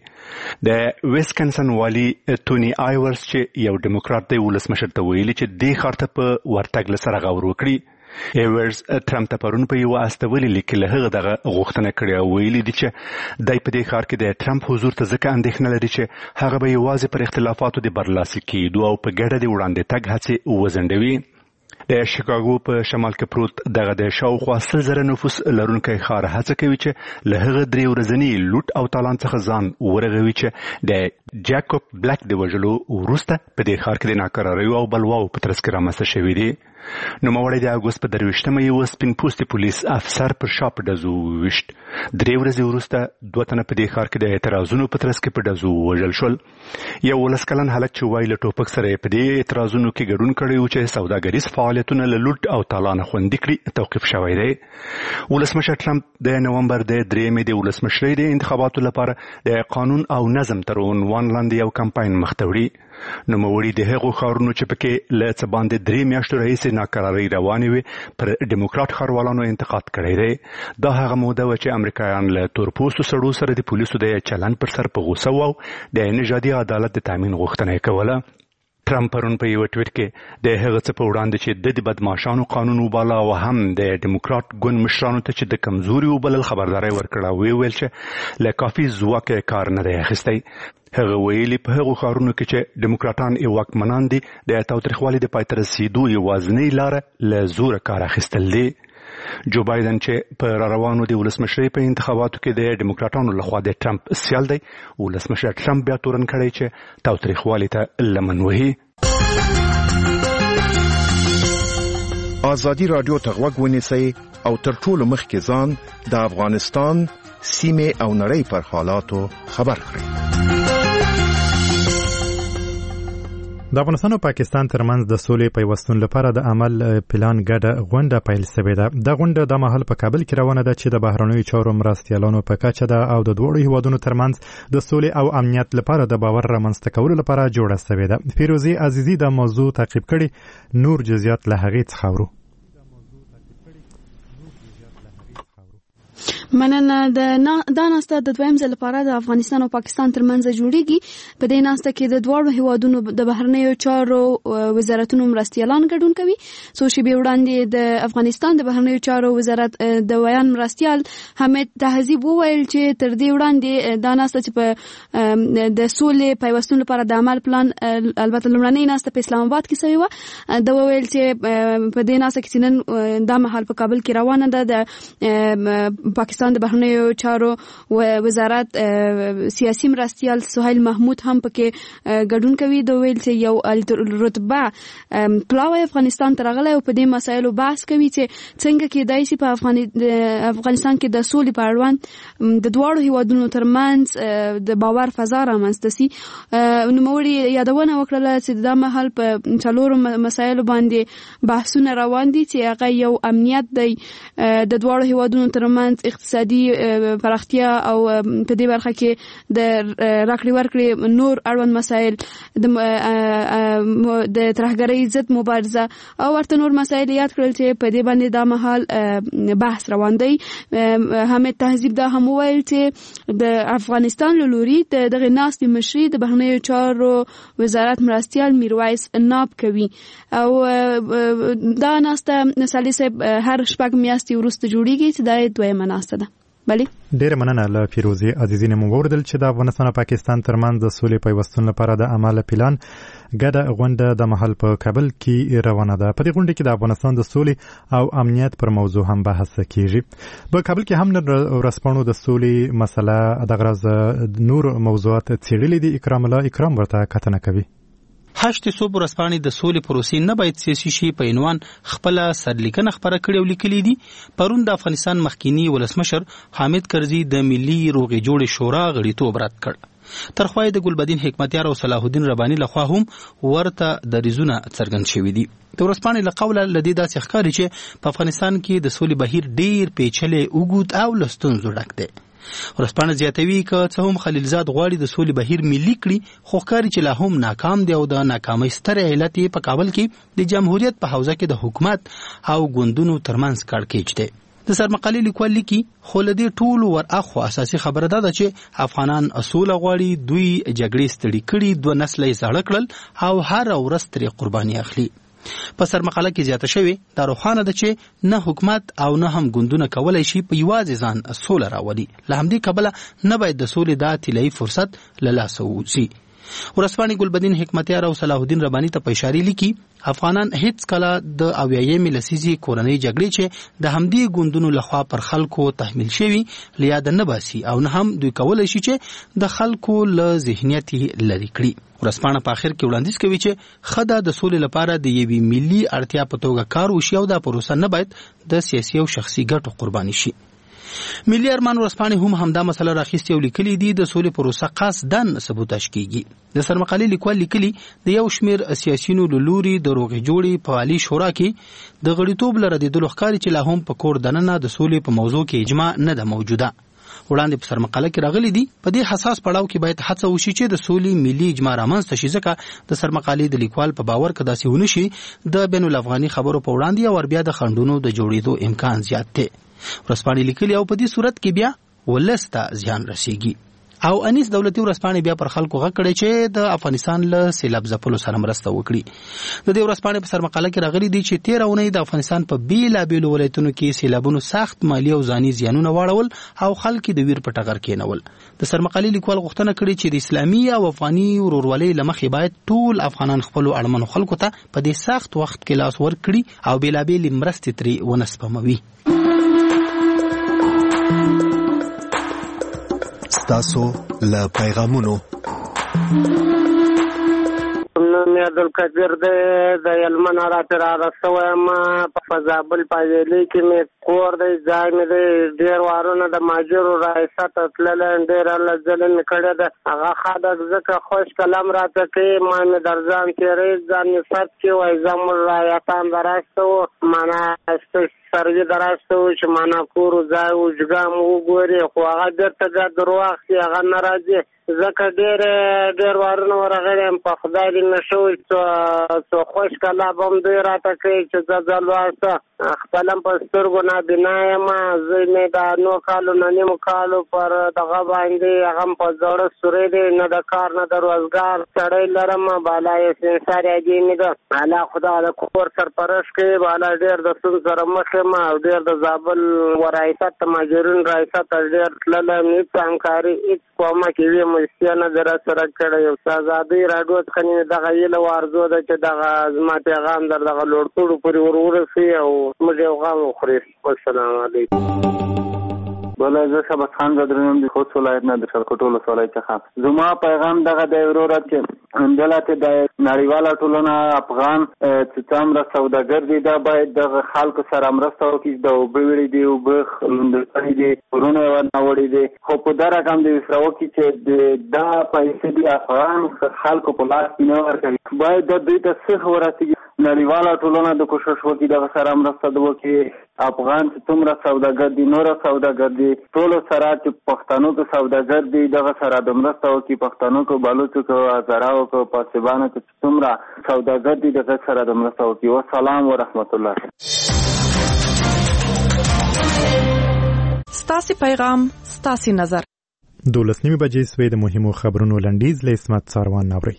د ویسکنسن والي توني آیورس چې یو ډیموکرات دی ولسمشر ته ویلي چې دې ښار ته په ورتګ له سره غور وکړي. ایورز ټرمپ ته پرون په یو استولي لیک له هغه دغه غوښتنه کړې او ویلي دي چې دای په دې ښار کې د ټرمپ حضور ته ځکه اندېښنه لري چې هغه به یوازې پر اختلافاتو د برلاسي کېدو او په ګډه د وړاندې تګ هڅې وځنډوي. د شیکاګو په شمال کې پروت دغه د شاوخوا سل زره نفوس لرونکی ښار هڅه کوي چې له هغه درې ورځني لوټ او تالان څخه ځان ورغوي چې د جاکوب بلیک د وژلو وروسته په دې ښار کې د ناکراریو او بلواو په ترڅ کې رامنځته شوي دي. نوموړی د اګوست په درویشتمه یو سپین پوستي پولیس افسر پر شا په ډزو وویشت. درې ورځې وروسته دوه تنه په دې ښار کې د اعتراضونو په ترڅ کې په ډزو ووژل شول. یو ولس کلن هلک چې وایي له ټوپک سره یې په دې اعتراضونو کې ګډون کړی و چې سوداګریز فعالیتونه له لوټ او تالانه خوندي کړي توقیف شوی دی. ولسمشر ټرمپ د نومبر د درېیمې د ولسمشرۍ د انتخاباتو لپاره د قانون او نظم تر عنوان لاندې یو کمپاین مخ ته وړي. نوموړي د هغو ښارونو چې پکې له څه باندې درې میاشتو راهیسې ناکرارۍ روانې وې پر ډیموکراټ ښاروالانو انتقاد کړی دی. دا هغه موده وه چې امریکایان له تورپوستو سړو سره د پولیسو د چلند پر سر په غوسه وو او د نژادي عدالت د تامین غوښتنه یې کوله. ټرمپ پرون په یو ټویټ کې د هغه څه په وړاندې چې د بدمعاشانو قانون وباله او هم د ډیموکراټ ګوند مشرانو ته چې د کمزوري وبلل خبرداری ورکړه او ویل چې له کافي ځواک کار نه دی اخیستی. هغه ویلي په هغو ښارونو کې چې ډیموکراټان یې واکمنان دي د تاوتریخوالي د پای ته رسېدو یوازینۍ لاره له زوره کار اخیستل دي. جو بایدن چې په را روانو د ولسمشرۍ په انتخاباتو کې د ډیموکراټانو لخوا د ټرمپ سیال دی، ولسمشر ټرمپ بیا تورن کړی چې تاوتریخوالي ته لمن وهي. ازادي راډیو ته غوږ ونیسئ او تر ټولو مخکې ځان د افغانستان سیمې او نړۍ پر حالاتو خبر کړئ. د افغانستان او پاکستان ترمنځ د سولې پیوستون لپاره د عمل پلان ګډه غونډه پیل شوې ده. د غونډه د مهال په کابل کې روانه ده چې د بهرنیو چارو مرستیالانو په کچه ده او د دواړو هیوادونو ترمنځ د سولې او امنیت لپاره د باور رامنځته کولو لپاره جوړه شوې ده. فیروزي عزیزي د موضوع تعقیب کړي، نور جزئیات له هغې څخه اورو. مننه. د دا ناسته د دویم ځل لپاره د افغانستان او پاکستان ترمنځ جوړیږي. په دې ناسته کې د دواړو هیوادونو د بهرنیو چارو وزارتونو مرستیالان ګډون کوي. څو شېبې وړاندې د افغانستان د بهرنیو چارو وزارت د ویان مرستیال حمید تهذیب وویل چې تر دې وړاندې دا ناسته چې په د سولې پیوستون لپاره د عمل پلان البته لومړنۍ ناسته په اسلام آباد کې شوې وه. دا وویل چې په دې ناسته کې نن دا مهال په کابل کې روانه ده. د پاکستان پاکستان د بهرنیو چارو وزارت سیاسي مرستیال سهیل محمود هم پکې ګډون کوي. د ویل چې یو رتبه پلاوی افغانستان ته راغلی او په دې مسایلو بحث کوي چې څنګه کېدای شي په افغانستان کې د سولې په اړوند د دواړو هیوادونو ترمنځ د باور فضا رامنځته سي. نوموړي یادونه وکړه چې دا مهال په څلورو مسایلو باندې بحثونه روان دي چې هغه یو امنیت دی د دواړو هیوادونو ترمنځ، اقتصادي پراختیا او په دې برخه کې د راکړې ورکړې نور اړوند مسایل، د ترهګرۍ ضد مبارزه او ورته نور مسایل یاد کړل چې په دې باندې دا مهال بحث روان دی. حامد تهذیب دا هم وویل چې د افغانستان له لوري د دغه ناستې مشري د بهرنیو چارو وزارت مرستیال میرویس ناب کوي او دا ناسته سالي صاحب هر شپږ میاشتې وروسته جوړیږي چې دا دویمه ناسته ده. بله ډیره مننه له فیروزي عزیزینه. مو وردل چې د افغانستان او پاکستان ترمنځ د سولې پیوستون لپاره د عمل پلان ګډه غونډه د محل په کابل کې روانه ده. په دې غونډه کې د افغانستان د سولې او امنیت پر موضوع هم بحث کیږي. په کابل کې هم ورسپانو د سولې مسله د غرض نور موضوعات څیړلې دي. اکرام الله اکرام ورته کتنه کوي. هشت صوب ورسپانې د سولې پروسې نه باید سیاسي شي په عنوان خپل سرلیکنه خبره کړې او لیکلې دي. پرون د افغانستان مخکینی ولسمشر حامد کرزي د ملي روغې جوړې شورا غړیتوب رد کړ. ترخوای د ګلبدین حکمتیار او صلاح الدین رباني لخوا هم ورته د ریزونه څرګند شوی دي. د ورسپانې له قوله لدی داسې ښکاري چې په افغانستان کې د سولې بهیر ډیر پیچلې اوږد او له ستونزو ډک دی. ورسپانه زیاتوي که څه هم خلیلزاد غواړي د سولې بهیر ملي کړي، خو ښکاري چې لا هم ناکام دی او د ناکامۍ ستر علت یې په کابل کې د جمهوریت په حوزه کې د حکومت او ګوندونو ترمنځ کړکېچ دی. د سرمقالې لیکوال لیکي خو له دې ټولو ور اخوا اساسي خبره ده چې افغانان سوله غواړي، دوی جګړې ستړي کړي، دوه نسله یې زاړه کړل او هر ورځ ترې قرباني اخلي. په سرمقاله کې زیاته شوی دا روښانه ده چې نه حکومت او نه هم ګوندونه کولای شي په یوازې ځان سوله راولي. له همدې کبله نه باید د سولې دا طلایي فرصت له لاسه ووځي. ورسپانې ګلبدین حکمتیار او صلاح الدین رباني ته په اشاره لیکي افغانان هیڅ کله د اویایمې لسیزې کورنۍ جګړې چې د همدې ګوندونو لخوا پر خلکو تحمیل شوي له یاده نه باسي او نه هم دوی کولی شي چې د خلکو له ذهنیت لرې کړي. ورسپانه په اخر کې وړاندیز کوي چې خدا د سولې لپاره د یوې ملي اړتیا په توګه کار وشي او دا پروسه نه باید د سیاسي او شخصي ګټو قرباني شي. ملي ارمان ورسپانې هم همدا مسله راخیستې او لیکلي دي د سولې پروسه قصداً سبوتاژ کیږي. د سرمقالې لیکوال لیکلي د یو شمیر سیاسیونو له لوري د روغې جوړې په عالي شورا کې د غړیتوب له ردېدلو ښکاري چې لا هم په کور دننه د سولې په موضوع کې اجماع نه ده موجوده. وړاندې په سرمقاله کې راغلي دي په دې حساس پړاو کې باید هڅه وشي چې د سولې ملي اجماع رامنځته شي، ځکه د سرمقالې د لیکوال په باور که داسې ونه شي د بین الافغاني خبرو په وړاندې او بیا د خنډونو د جوړېدو امکان زیات دی. ورسپانې لیکلي او په دې صورت کې بیا ولس ته زیان رسیږي. او انیس دولتي ورسپانې بیا پر خلکو غږ کړی چې د افغانستان له سیلاب ځپلو سره مرسته وکړي. د دې ورسپانې په سرمقاله کې راغلي دي چې تېره اونۍ د افغانستان په بېلابېلو ولایتونو کې سیلابونو سخت مالي او ځاني زیانونه واړول او خلک د ویر په ټغر کېنول. د سرمقالې لیکوال غوښتنه کړې چې د اسلامي او افغاني ورورولۍ له مخې باید ټول افغانان خپلو اړمنو خلکو ته په دې سخت وخت کې لاس ورکړي او بېلابېلې مرستې ترې ونه سپموي. ستاسو له پیغامونو نوم یې عبدالقدیر دی د هلمند راته رارسوی یم په زابل په حویلۍ کې مې کور دی، ځای مې دی. ډېر وارونه د ماجرو رایسته ته تللی یم، ډېره لزلې مې کړې ده. هغه ښه ده ځکه خوش کلام راته کوي، ما مې در ځان تېروي، ځان مې ثبت کړي وایي زموږ رایتان دراسته وو معنا سروي دراسته وو چې معنا کور و ځای و جګام وګوري، خو هغه بېرته بیا درو اخلي، هغه نه راځي. ځکه ډېر ډېر وارونه ورغلی یم، په خدای دې نه شوي څو خوش کلاب هم دوی راته کوي چې زه ځه لوسته خپل هم په سترګو نابینا یم. زه مې د نو کالو نه نیمو کالو پر دغه باندې هغه هم په زړه سوری دی، نه د کار نه د روزګار سړی لرم، بالا یې سنسار یادي مې ده. الله خدای د کور سرپرست کوي، بالا ډېر د ستونزو سره مخ یم او ډېر د زابل ورایست ماجرین رایست ډېر تللی یم، هېڅ همکاري هېڅ کومه کې وي مستیانه در سره کړی یم. ازادۍ راډیو څخه مې دغه هیله او ارزو ده چې دغه زما پیغام در دغه لوړپوړو پورې ور ورسوي او موږ یو غم وخوري. والسلام علیکم. بل زه شبس خان زدرنم د خوست ولایت نه د شلکوټ ولسوالۍ څخه. زما پیغام دغه دی وروره چې دلته د نړیواله ټولنه افغان چې څومره سوداګر دي دا باید دغه خلکو سره مرسته وکړي، د اوبه وړي دي، اوبه لوندې دي، کورونه یې ورنوړي دي، خو په دا رقم د وسره وکړي چې دا پیسې د افغان خلکو په لاس کې نه ورکوي. باید د دوی ته څه ورسېږي، نړیواله ټولنه د کوشش وکړي دغه سره مرسته وکړي. افغان چې څومره سوداګر دي، نور سوداګر دي، ټول سره چې پښتنو کې سوداګر دي دغه سره د مرسته وکړي. پښتنو کې، بلوچو کې، هزاراو کې، پاسبانو کې څومره سوداګر دي دغه سره د مرسته وکړي. والسلام ورحمت الله. ستاسو پیغام، ستاسو نظر. دولس نیمه بجې سوې د مهمو خبرونو لنډیز له اسمت ساروان ناوري.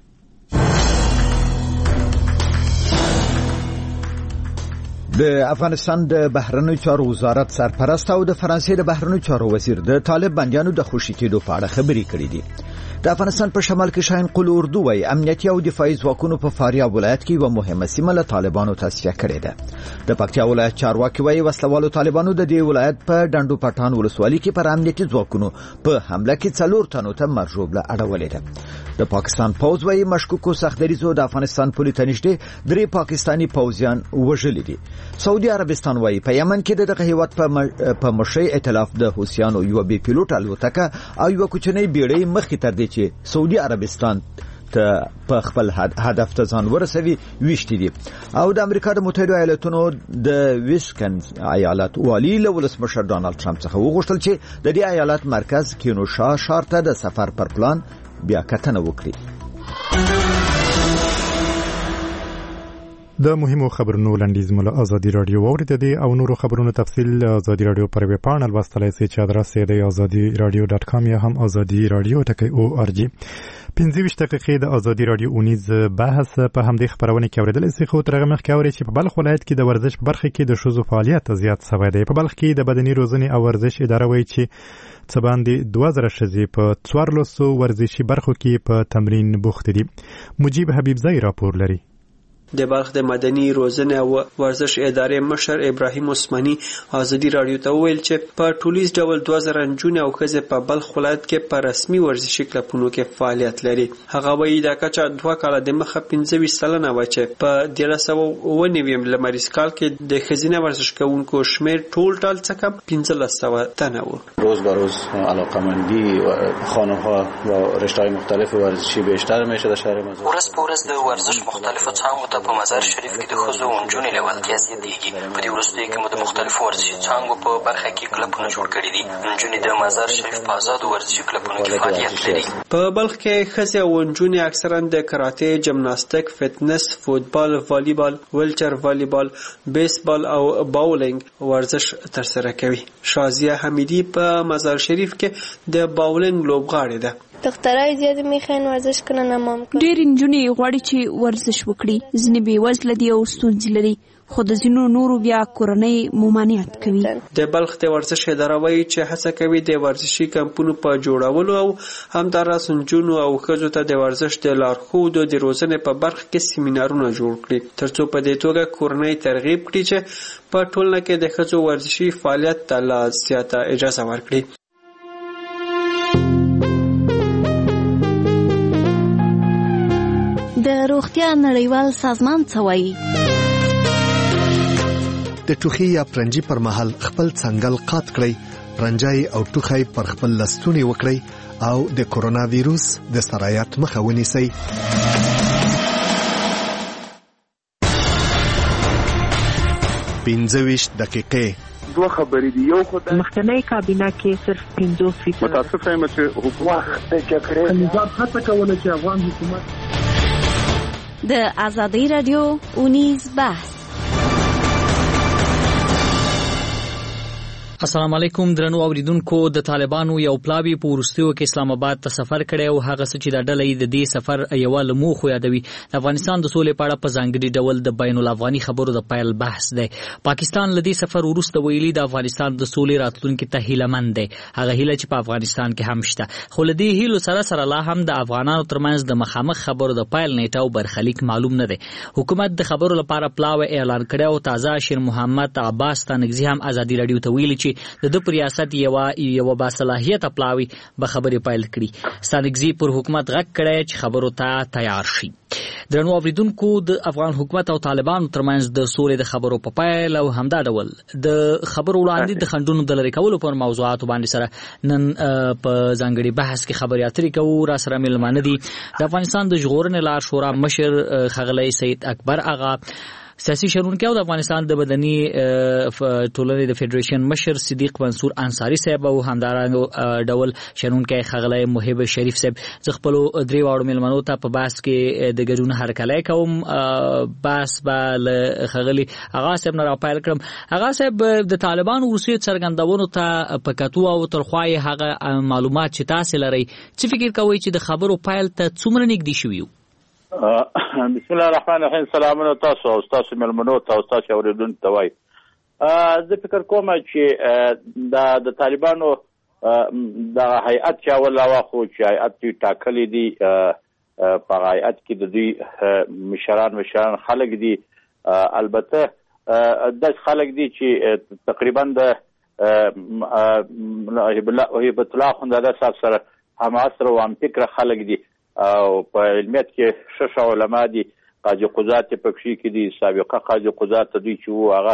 د افغانستان د بهرنیو چارو وزارت سرپرست او د فرانسې د بهرنیو چارو وزیر د طالب بندیانو د خوشي کېدو په اړه خبرې کړې دي. د افغانستان په شمال کې شاهین قل اردو وايي امنیتي او دفاعي ځواکونو په فاریاب ولایت کې یوه مهمه سیمه له طالبانو تصفیه کړې ده. د پکتیا ولایت چارواکي وايي وسلوالو طالبانو د دې ولایت په ډنډو پټان ولسوالۍ کې پر امنیتي ځواکونو په حمله کې څلور تنو ته مرجوبله اړولې ده. د پاکستان پوځ وايي مشکوکو سختدریزو د افغانستان پولې ته نږدې درې پاکستاني پوځیان وژلي دي. سعودي عربستان وايي په یمن کې د دغه هیواد په مشرۍ ائتلاف د حوثیانو یو بي پیلوټ الوتکه او یو کوچنۍ بیړۍ مخې تر دې چې سعودي عربستان ته په خپل هدف ته ځان ورسوي ویشتي دي. او د امریکا د متحده ایالاتونو د ویسکنز ایالت والی له ولسمشر ډانلډ ټرمپ څخه وغوښتل چې د دې ایالت مرکز کینوشا ښار ته د سفر پر پلان بیا کتنه وکړي. د مهمو خبرونو لنډیز مو له ازادي رادیو واورید دي او نورو خبرونو تفصیل ازادي رادیو پر ویب پاڼه لوستلای شئ چې ادرس یې دی ازادي رادیو ډاټ کام یا هم ازادي رادیو ټکی او ار جی. پنځه ویشت دقیقې د ازادي رادیو اونیز بحث په همدې خبرونه کې اوریدل شي. خو تر هغه مخکې اورئ چې په بلخ ولایت کې د ورزش په برخه کې د ښځو فعالیت زیات شوی دی. په بلخ کې د بدني روزنې او ورزش اداره وایي چې څه باندې دوه زره ښځې په څوارلسو ورزشي برخو کې په تمرین بوختې دي. مجیب حبیبزی راپور لري. د بلخ د مدني روزنې او ورزش ادارې مشر ابراهیم عثماني ازادي رادیو ته وویل چې په ټولیز ډول دوه زره نجونې او ښځې په بلخ ولایت کې په رسمي ورزشي کلبونو کې فعالیت لري. هغه وایي دا کچه دوه کاله د مخه پنځه ویشت سلنه وه چې په دیارلس سوه اووه نوي لمریز کال کې د ښځینه ورزش کوونکو شمېر ټول ټال څخه پنځلس سوه تنه و. روز به روز علاقه‌مندی خانم‌ها و رشته‌های مختلف ورزشی بیشتر میشه در شهر مزار. ورځ په ورځ د ورزش مختلفو څانګو په مزار شریف کې د ښځو او نجونو لیوالتیا زیاتېږي. په دې وروستیو کې مو د مختلفو ورزشي څانګو په برخه کې کلبونه جوړ کړي دي. نجونې د مزار شریف په آزادو ورزشي کلبونو کې فعالیت لري. په بلخ کې ښځې او نجونې اکثرا د کراټې، جمناستیک، فټنس، فوتبال، والیبال، ویلچر والیبال، بیسبال او باولینګ ورزش ترسره کوي. شازیه حمیدی په مزار شریف کې د باولینګ لوبغاړې ده. دخترای زیات میخوان ورزش کنن امام کن. ډېر نجونې غواړي چې ورزش وکړي. ځینې بې وزله دي او ستونزې لري، خو د ځینو نورو بیا کورنۍ ممانعت کوي. د بلخ د ورزش اداره وایي چې هڅه کوي د ورزشي کمپونو په جوړولو او همداراز نجونو او ښځو ته د ورزش د لارښودو د روزنې په برخه کې سیمینارونه جوړ کړي، ترڅو په دې توګه کورنۍ ترغیب کړي چې په ټولنه کې د ښځو ورزشي فعالیت ته لا زیاته اجازه ورکړي. د روغتیا نړیوال سازمان څه وایي؟ د ټوخي یا پرنجي پر مهال خپل څنګل قات کړئ، پرنجای او ټوخی پر خپل لستونی وکړئ او د کورونا ویروس د سرایت مخه ونیسئ. پنځه ویشت دقیقې دوه خبرې دي. یو خو د مخکنی کابینه کې صرف پنځوس فیصد متاسفه یم چې حکومت د جګړې نظام هڅه کوله چې افغان حکومت د ازادي رادیو اونیز بحث. السلام علیکم درنو اوریدونکو. د طالبانو یو پلاوی په وروستیو کې اسلام آباد ته سفر کړی او هغه څه چې د ډلې د دې سفر یو لمو خو یادوي د افغانستان د سولې په اړه په ځانګړي ډول د بین الافغاني خبرو د پایل بحث دی. پاکستان لدی سفر وروسته ویلي د افغانستان د سولې راتلونکي ته هیلهمند دی. هغه هیله چې په افغانستان کې هم شته، خو لدی هیلو سره سره لا هم د افغانانو ترمنځ د مخامخ خبرو د پایل نیټه او برخلیک معلوم نه دی. حکومت د خبرو لپاره پلاوی اعلان کړی او تازه شیر محمد عباس تنگزی هم ازادي رادیو ته ویلي چې چې د د ریاست یو یو باصلاحیت پلاوی به خبرې پایل کړي. ستانکزي پر حکومت غږ کړی چې خبرو ته تیار شي. درنو اوریدونکو د افغان حکومت او طالبانو ترمنځ د سولې د خبرو په پایل او همدا ډول د خبرو وړاندې د خندونو د لری کولو پر موضوعاتو باندې سره نن په ځانګړي بحث کې خبرې اترې کوو. را سره ملمانه دي د افغانستان د ژغورنې لار شورا مشر ښاغلی سید اکبر اغا، سیاسي شنونکی او د افغانستان د مدني ټولنې د فدریشن مشر صدیق منصور انصاری صاحب او همدارنګه ډول شنونکی ښاغلی محب شریف صاحب. زه خپلو درې واړو مېلمنو ته په بحث کې د ګډون هرکلی کوم. بحث به له ښاغلي اغا صاحب نه راپیل کړم. اغا صاحب، د طالبانو وروستیو څرګندونو ته په کتو او تر خوا یې هغه معلومات چې تاسې لرئ، څه فکر کوئ چې د خبرو پیل ته څومره نږدې شوي یو؟ بسم الله الرحمن الرحیم. سلامونه تاسو او تاسو ملمنو ته او تاسو اوریدونکو ته وایي. زه فکر کوم چې د د طالبانو د هیئت چې اول واخو چې هیئت یې ټاکلي دي، په هیئت کې د دوی مشران مشران خلک دي. البته داسې خلک دي چې تقریبا د هیبت الله اخندزاده صاحب سره همعصره او همفکره خلک دي او په علمیت کې شش علما دي. قاضي قضات پکښې کې دي، سابقه قاضي قضات دوی چې وو هغه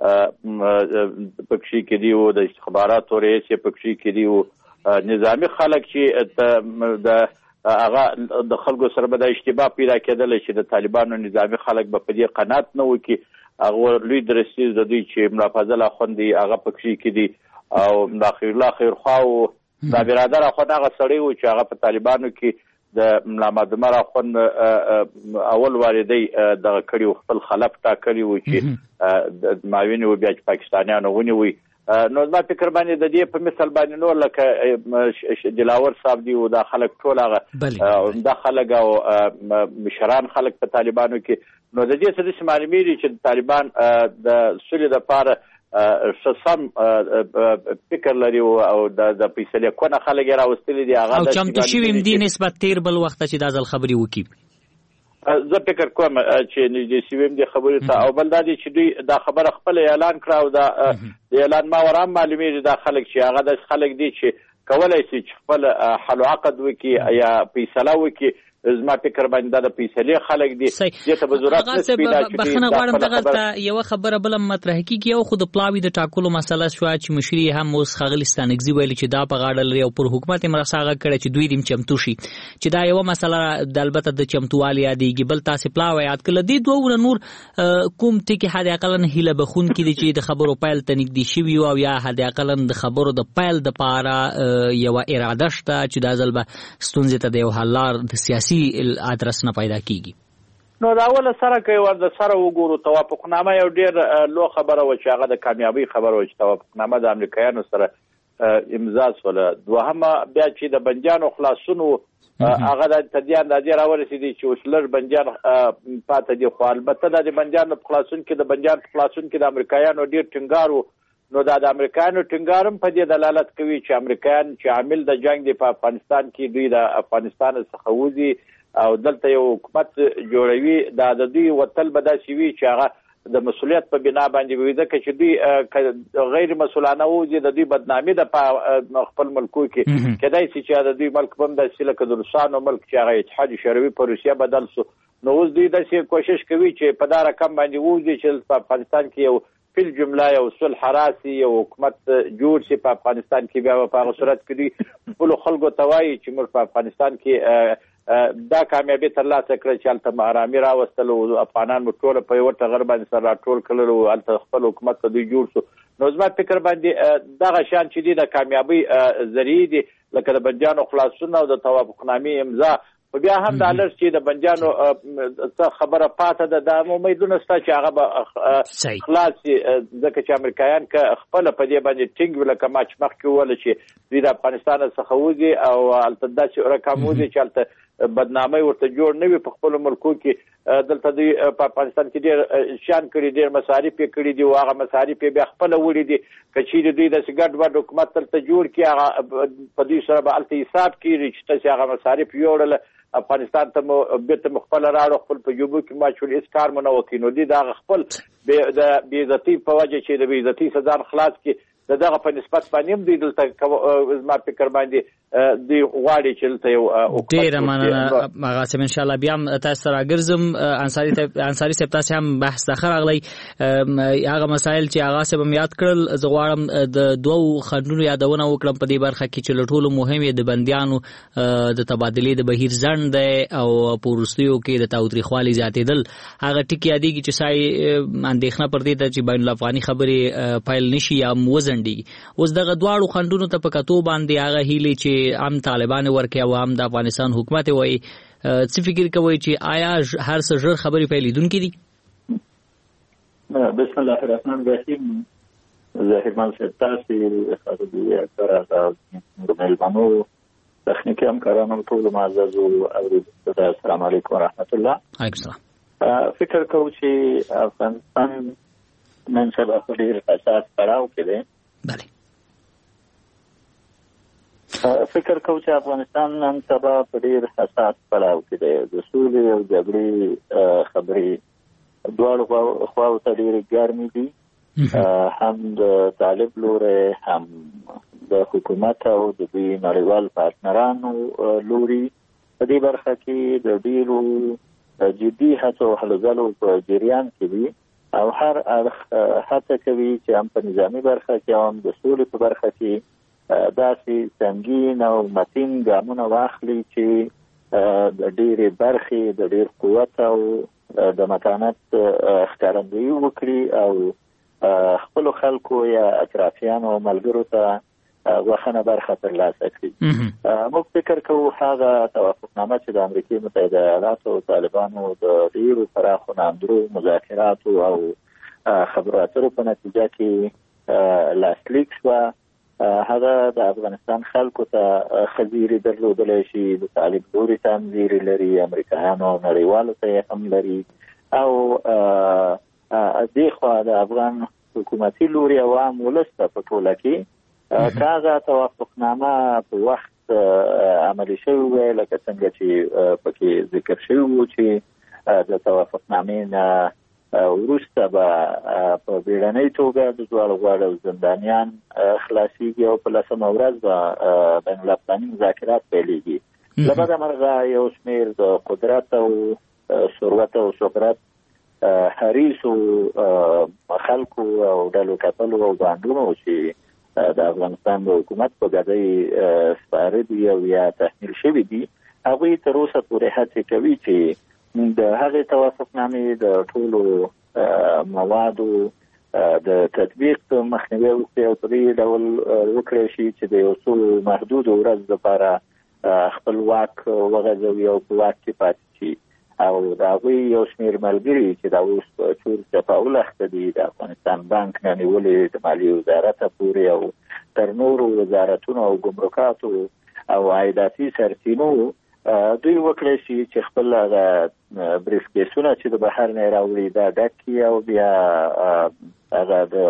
پکښې کې دي، او د استخباراتو رئیس پکښې کې دي، او نظامي خلک چې د هغه د خلکو سره به د اشتباه پیدا کېدلی چې د طالبانو نظامي خلک به په دې قناعت نه وکړي. هغه لوی درستیز د دوی چې ملا فضل اخوند دي هغه پکښې کې دي، او ملا خیرالله خیرخوا و دا برادر اخوند هغه سړی و چې هغه په طالبانو کې د ملا مدمر اخوند اول واردی دغه کړي و، خپل خلف ټاکلي و چې معاون و، بیا چې پاکستانیانو ونیوي. نو زما فکر باندې د دې په مثل باندې نور لکه دلاور صاحب دي او دا خلک ټول هغه دا خلک او مشران خلک په طالبانو کې. نو د دې څه داسې معلومېږي چې طالبان د سولې دپاره سم فکر لري او د فیصلې کونه خلک یې راوستلي دي. هغه او چمتو شوي هم دي نسبت تیر بل وخت چې دا ځل خبرې وکړي. زه فکر کوم چې نږدې شوي هم دي خبرې ته. او بل دا دی چې دوی دا خبره خپله اعلان کړه او دا د اعلان ماورا هم معلومېږي دا خلک چې هغه داسې خلک دي چې کولی شي چې خپل حل و عقد وکړي یا فیصله وکړي. زما فکر باندې دا د فیصلې خلک دي، دې ته به ضرورت نشته پیدا چې بخښنه غواړم دغه ته یوه خبره بله مطرح کېږي. یو خو د پلاوي د ټاکلو مسله شوه چې مشري هم اوس ښاغلي ستانکزي ویلي چې دا په غاړه لري او پر حکومت یې مرسته هغه کړې چې دوی دې چمتو شي، چې دا یوه مسله د البته د چمتووالي یادېږي. بل تاسې پلاوی یاد کړله. دې دوه نه نور کوم ټکي حد اقلا هیله بخونکي دي چې د خبرو پیل ته نږدې شوي او یا حد اقلا د خبرو د پیل دپاره یوه اراده شته چې دا ځل به ستونزې ته د یو حل لار د سیاسي ادرس نه پیدا کیږي؟ نو دا اوله سره کوي ور د سره وګورو. توافقنامه یو ډیر لو خبره و چې هغه د کامیابی خبره و چې توافقنامه د امریکایانو سره امضا شوله. دوهمه بیا چې د بنجانو خلاصون هغه د تدیان د دې راورسېدي چې اوس لږ بنجان پاته دي، خو البته د بنجانو خلاصون کې د بنجان خلاصون کې د امریکایانو ډیر ټینګار و. نو دا د امریکایانو ټینګار هم په دې دلالت کوي چې امریکایان چې عامل د جنگ دی په افغانستان کې، دوی د افغانستان څخه وځي او دلته یو حکومت جوړوي. دا د دوی وتل به داسې وي چې هغه د مسؤلیت په بنا باندې وي، ځکه چې دوی غیر مسؤلانه وځي د دوی بدنامي ده په خپل ملکو کې. کېدای شي چې د دوی ملک به هم داسې لکه د روسانو ملک چې هغه اتحاد شوروي په روسیه بدل سو. نو اوس دوی داسې کوشش کوي چې په دا رقم باندې وځي چې په افغانستان کې یو فل جمله یو صلح راسي، یو حکومت جوړ شي په افغانستان کې. بیا په هغه صورت کې دوی خپلو خلکو ته وایي چې موږ په افغانستان کې دا کامیابي ترلاسه کړه چې هلته ارامي راوستل او افغانان مو ټوله په یوه ټغر باندې سره راټول کړل او هلته خپل حکومت ته دوی جوړ شو. نو زما فکر باندې دغه شان چې دي د کامیابۍ ذریعې دي، لکه د بنجانو خلاصون او د توافقنامې امضا. خو بیا هم دا لږ چې د بنجانو څه خبره پاته ده، دا امیدونه شته چې هغه به خلاص شي، ځکه چې امریکایان که خپله په دې باندې ټینګ وي، لکه ما چې مخکې وویله چې دوی د افغانستان څخه وځي او هلته داسې رقم وځي چې هلته بدنامۍ ورته جوړ نه وي په خپلو ملکو کې. دلته دوی په افغانستان کې ډېر شیان کړي، ډېر مصارف یې کړي دي او هغه مصارف یې بیا خپله وړي دي. که چیرې دوی داسې ګډ وډ حکومت دلته جوړ کړي، هغه په دوی سره به هلته حساب کېږي چې تاسې هغه مصارف یوړله افغانستان ته مو بیرته مو خپله راوړه، خپل په جوبو کې ما چول هېڅ کار مو نه وکړي. نو دوی د هغه خپل د بې عزتۍ په وجه چې د بې عزتۍ څخه ځان خلاص کړي، د دغه په نسبت باندې هم دوی دلته زما فکر باندې دوی غواړي چې دلته یو حکومت ډېره مننه آغا صاحب ان شاء الله بیا هم تاسو ته راګرځم. انصاري انصاري صاحب تاسو هم بحث ته راغلی هغه مسایل چې آغا صاحب هم یاد کړل. زه غواړم د دوو خنډونو یادونه وکړم په دې برخه کې چې له ټولو مهم د بندیانو د تبادلې د بهیر ځنډ دی او په وروستیو کې د تاوتریخوالي زیاتېدل. هغه ټکي یادېږي چې سای اندېښنه پر دې ده چې بین الافغاني خبرې پیل نشي یا وزن اوس دغه دواړو خنډونو ته په کتو باندې هغه هیلې چې هم طالبان ورکوي او هم د افغانستان حکومت وایي څه فکر کوئ چې آیا هر څه ژر خبرې پیلیدونکې دي؟ بسم الله الرحمن الرحیم. ظاهرمن صاحب تاسې خارجي اکثره د مېلمنو تخنیکي همکارانو ټولو معزز اورېدونکو ته السلام علیکم ورحمت الله. علیکم السلام. فکر کوم چې افغانستان نن سبا په ډېر حساس پړاو کې دی. بله. فکر کوم چې افغانستان نن سبا په ډېر حساس پړاو کې دی. د سولې او جګړې خبرې دواړو خواو ته ډېرې ګرمې دي. هم د طالب لوري هم د حکومت او د دوی نړیوال پارتنرانو لوري په دې برخه کې د ډېرو جدي هڅو او هلو ځلو په جریان کې دي او هر اړخ هڅه کوي چې هم په نظامي برخه کې هم د سولې په برخه کې داسې سنګین او متین ګامونه واخلي چې د ډېرې برخې د ډېر قوت او د متانت ښکارندویي وکړي او خپلو خلکو یا اطرافیانو او ملګرو ته وخنه برخه ترلاسه کړي. موږ فکر کوو هغه توافقنامه چې د امریکا متحده ایالاتو او طالبانو د ډېرو پراخو نامدرو مذاکراتو او خبرو اترو په نتیجه کې لاسلیک شوه، هغه د افغانستان خلکو ته ښه زیری درلودلی شي. د طالب لوري ته هم زیری لري، امریکایانو او نړیوالو ته یې هم لري او دې خوا د افغان حکومتي لوري او عام ولس ته په ټوله کې کاغه توافقنامه په وخت عملي شوی وی، لکه څنګه چې پکې ذکر شوی و چې د توافقنامې نه وروسته به په بیړنۍ توګه د دواړو غواړو زندانیان خلاصېږي او په لسمه ورځ به بین الافغاني مذاکرات پیلېږي. له بده مرغه یو شمېر د قدرت او ثروت او شهرت حریصو خلکو او ډلو کتلو او بانډونو چې د افغانستان د حکومت په ګډۍ سپاره دي او یا تحمیل شوي دي، هغوی تر اوسه پورې هڅې کوي چې د هغې توافقنامې د ټولو موادو د تطبیق مخنیوی وکړي او په دې ډول وکړی شي چې د یو څو محدودو ورځو لپاره خپل واک وغځوي او په واک کې پاتې شي. او د هغوی یو شمېر ملګري چې دا اوس په چور چپاول اخته دي، د افغانستان بانک نه نیولې د مالیې وزارته پورې او تر نورو وزارتونو او ګمرکاتو او عایداتي سرچینو دوی وکړی شي چې خپل هغه بریف کیسونه چې د بهر نه راوړي دا ډک کړي او بیا هغه د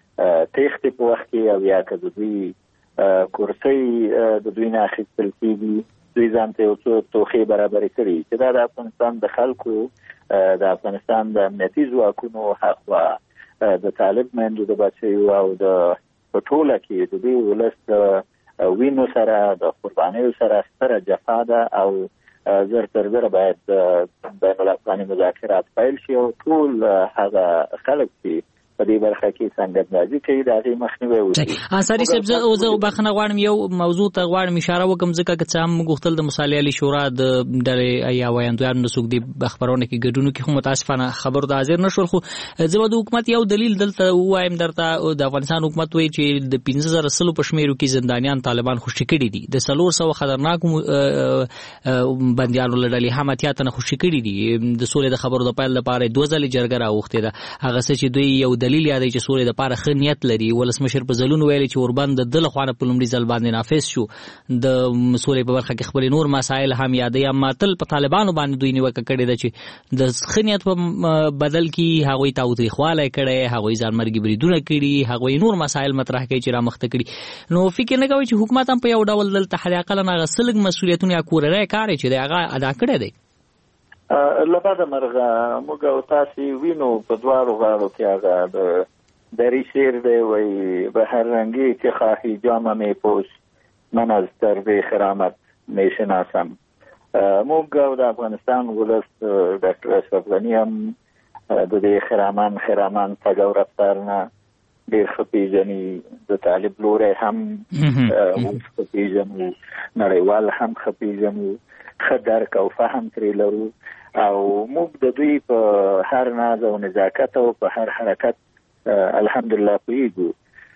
تېښتې په وخت کې او یا که د دوی کورسۍ د دوی نه اخیستل کېږي، دوی ځان ته یو څو توخې برابرې کړي چې دا د افغانستان د خلکو د افغانستان د امنیتي ځواکونو هاخوا د طالب میندو د بچیو او د په ټوله کې د دوی ولس د وینو سره د قربانیو سره ستره جفا ده او زر تر زره باید بین الافغاني مذاکرات پیل شي او ټول هغه خلک چې په دې برخه کې څنګه کوي د هغې مخنیوی وشي. انصاري صاحب زه زه بخښنه غواړم یو موضوع ته غواړم اشاره وکړم ځکه که څه هم موږ غوښتل د مصالحې عالي شورا د ډلې یا ویاندویانو نه څوک دې خپرونه کې ګډون وکړي، خو متاسفانه خبرو ته حاضر نه شول. خو زه به د حکومت یو دلیل دلته ووایم درته. د افغانستان حکومت وایي چې د پنځه زره سلو په شمېرو کې زندانیان طالبان خوشي کړي دي، د څلور سوه خطرناکو بندیانو له ډلې هم اتیا تنه خوشي کړي دي. د سولې د خبرو د پیل لپاره دوه ځلې جرګه راوښتې ده. هغه څه چې دوی یو دلیل یادوي چې سولې د پاره ښه نیت لري. ولسمشر په ځلونو ویلي چې اوربند د ده له خوا نه په لومړي ځل باندې نافذ شو. د سولې په برخه کې خپلې نور مسایل هم یادوي، اما تل په طالبانو باندې دوی نیوکه کړې ده چې د ښه نیت په بدل کې هغوی تاوتریخوالی کړی، هغوی ځانمرګي بریدونه کړي، هغوی نور مسایل مطرح کوي چې رامخته کړي. نو فکر نه کوي چې حکومت هم په یو ډول دلته حداقل هغه څه لږ مسؤلیتونه یا کورنی کار چې دی هغه ادا کړی دی؟ له بده مرغه موږ او تاسې وینو په دواړو غاړو کې هغه د دری شعر دی وی به هر رنگی که خواهی جام می پوش من از درد خرامت می شناسم. موږ د افغانستان ولس ډاکټر اشرف غني هم د دې خرامان خرامان تګاو رفتار نه ډېر ښه پېژني، د طالب لوری هم اوس ښه پېژنو، نړیوال هم ښه پېژنو، ښه درک او فهم ترې لرو او موږ د دوی په هر ناز او نزاکت او په هر حرکت الحمدلله پوهېږو.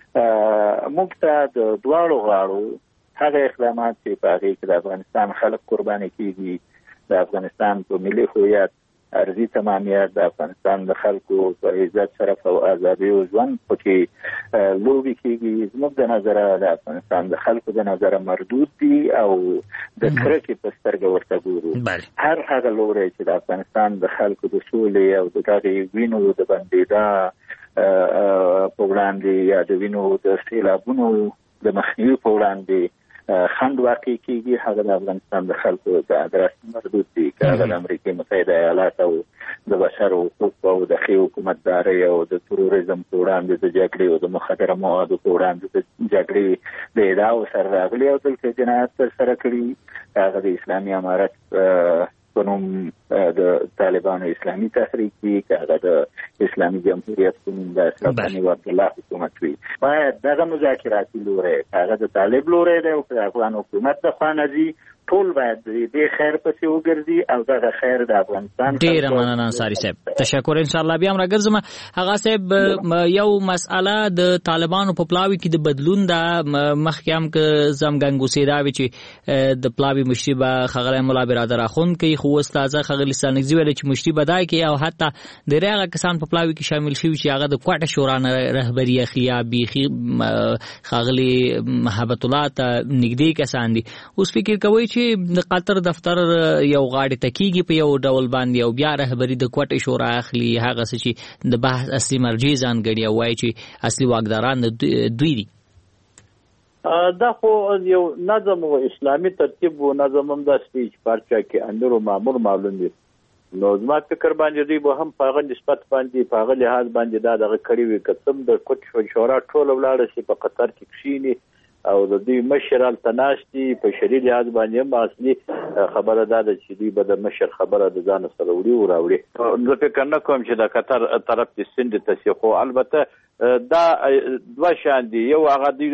موږ ته د دواړو غاړو هغه اقدامات چې په هغې کې د افغانستان خلک قرباني کېږي، د افغانستان په ملي هویت ارضي تمامیت، د افغانستان د خلکو په عزت شرف او ازادۍ او ژوند پکې لوبې کېږي، زموږ د نظره د افغانستان د خلکو د نظره مردود دي او د کرکې په سترګه ورته ګورو. هر هغه لوری چې د افغانستان د خلکو د سولې او د دغې وینو د بندېدا په وړاندې یا د وینو د سیلابونو د مخنیوي په وړاندې خنډ واقع کېږي، هغه د افغانستان د خلکو د ادرس مردود دي، که هغه د امریکې متحده ایالات او د بشر حقوقو او د ښې حکومتدارۍ او د تروریزم په وړاندې د جګړې او د مخدره موادو په وړاندې د جګړې د ادعاو سره راغلي او دلته جنایت ترسره کړي، هغه د اسلامي امارت په نوم د طالبانو اسلامي تحریک وي، که هغه د اسلامي جمهوریت په نوم د اشرف غني و عبدالله حکومت وي. باید دغه مذاکراتي لوری که هغه د طالب لوری دی او که د افغان حکومت د خوا نه ځي، ټول باید دې خیر پسې وګرځي او دغه خیر د افغانستان. ډېره مننه انصاري صاحب، تشکر. انشاءالله بیا هم راګرځم. هغه صاحب یو مسأله د طالبانو په پلاوي کې د بدلون دا مخکې هم که زم ګنګوسې دا وي چې د پلاوي مشري به ښاغلی ملا برادر اخوند کوي، خو اوس تازه ښاغلي ستانکزي ویلي چې مشري به دا کوي او حتی ډېری هغه کسان په پلاوي کې شامل شوي چې هغه د کوټه شورا نه رهبري اخلي یا بیخي ښاغلي محبت الله ته نږدې کسان دي. اوس فکر کوئ چې د قطر دفتر یو غاړې ته کېږي په یو ډول باندې او بیا رهبري د کوټې شورا اخلي، هغه څه چې د بحث اصلي مرجع ځان ګڼي او وایي چې اصلي واکداران دوی دي؟ دا خو یو نظم و اسلامي ترتیب و نظم هم داسې دی چې په هر چا کې امیر و مامور معلوم دي. نو زما فکر باندې دوی به هم په هغه نسبت باندې په هغه لحاظ باندې دا دغه کړي وي که څه د کوټې شورا ټوله ولاړه شي په قطر کې کښېني او د دوی مشر هلته ناست دي، په شرعي لحاظ باندې هم اصلي خبره دا ده چې دوی به د مشر خبره د ځان سره وړي او راوړي. زه فکر نه کوم چې د قطر طرف دې سند ته شي، خو البته دا دوه شیان دي، یو هغه دوی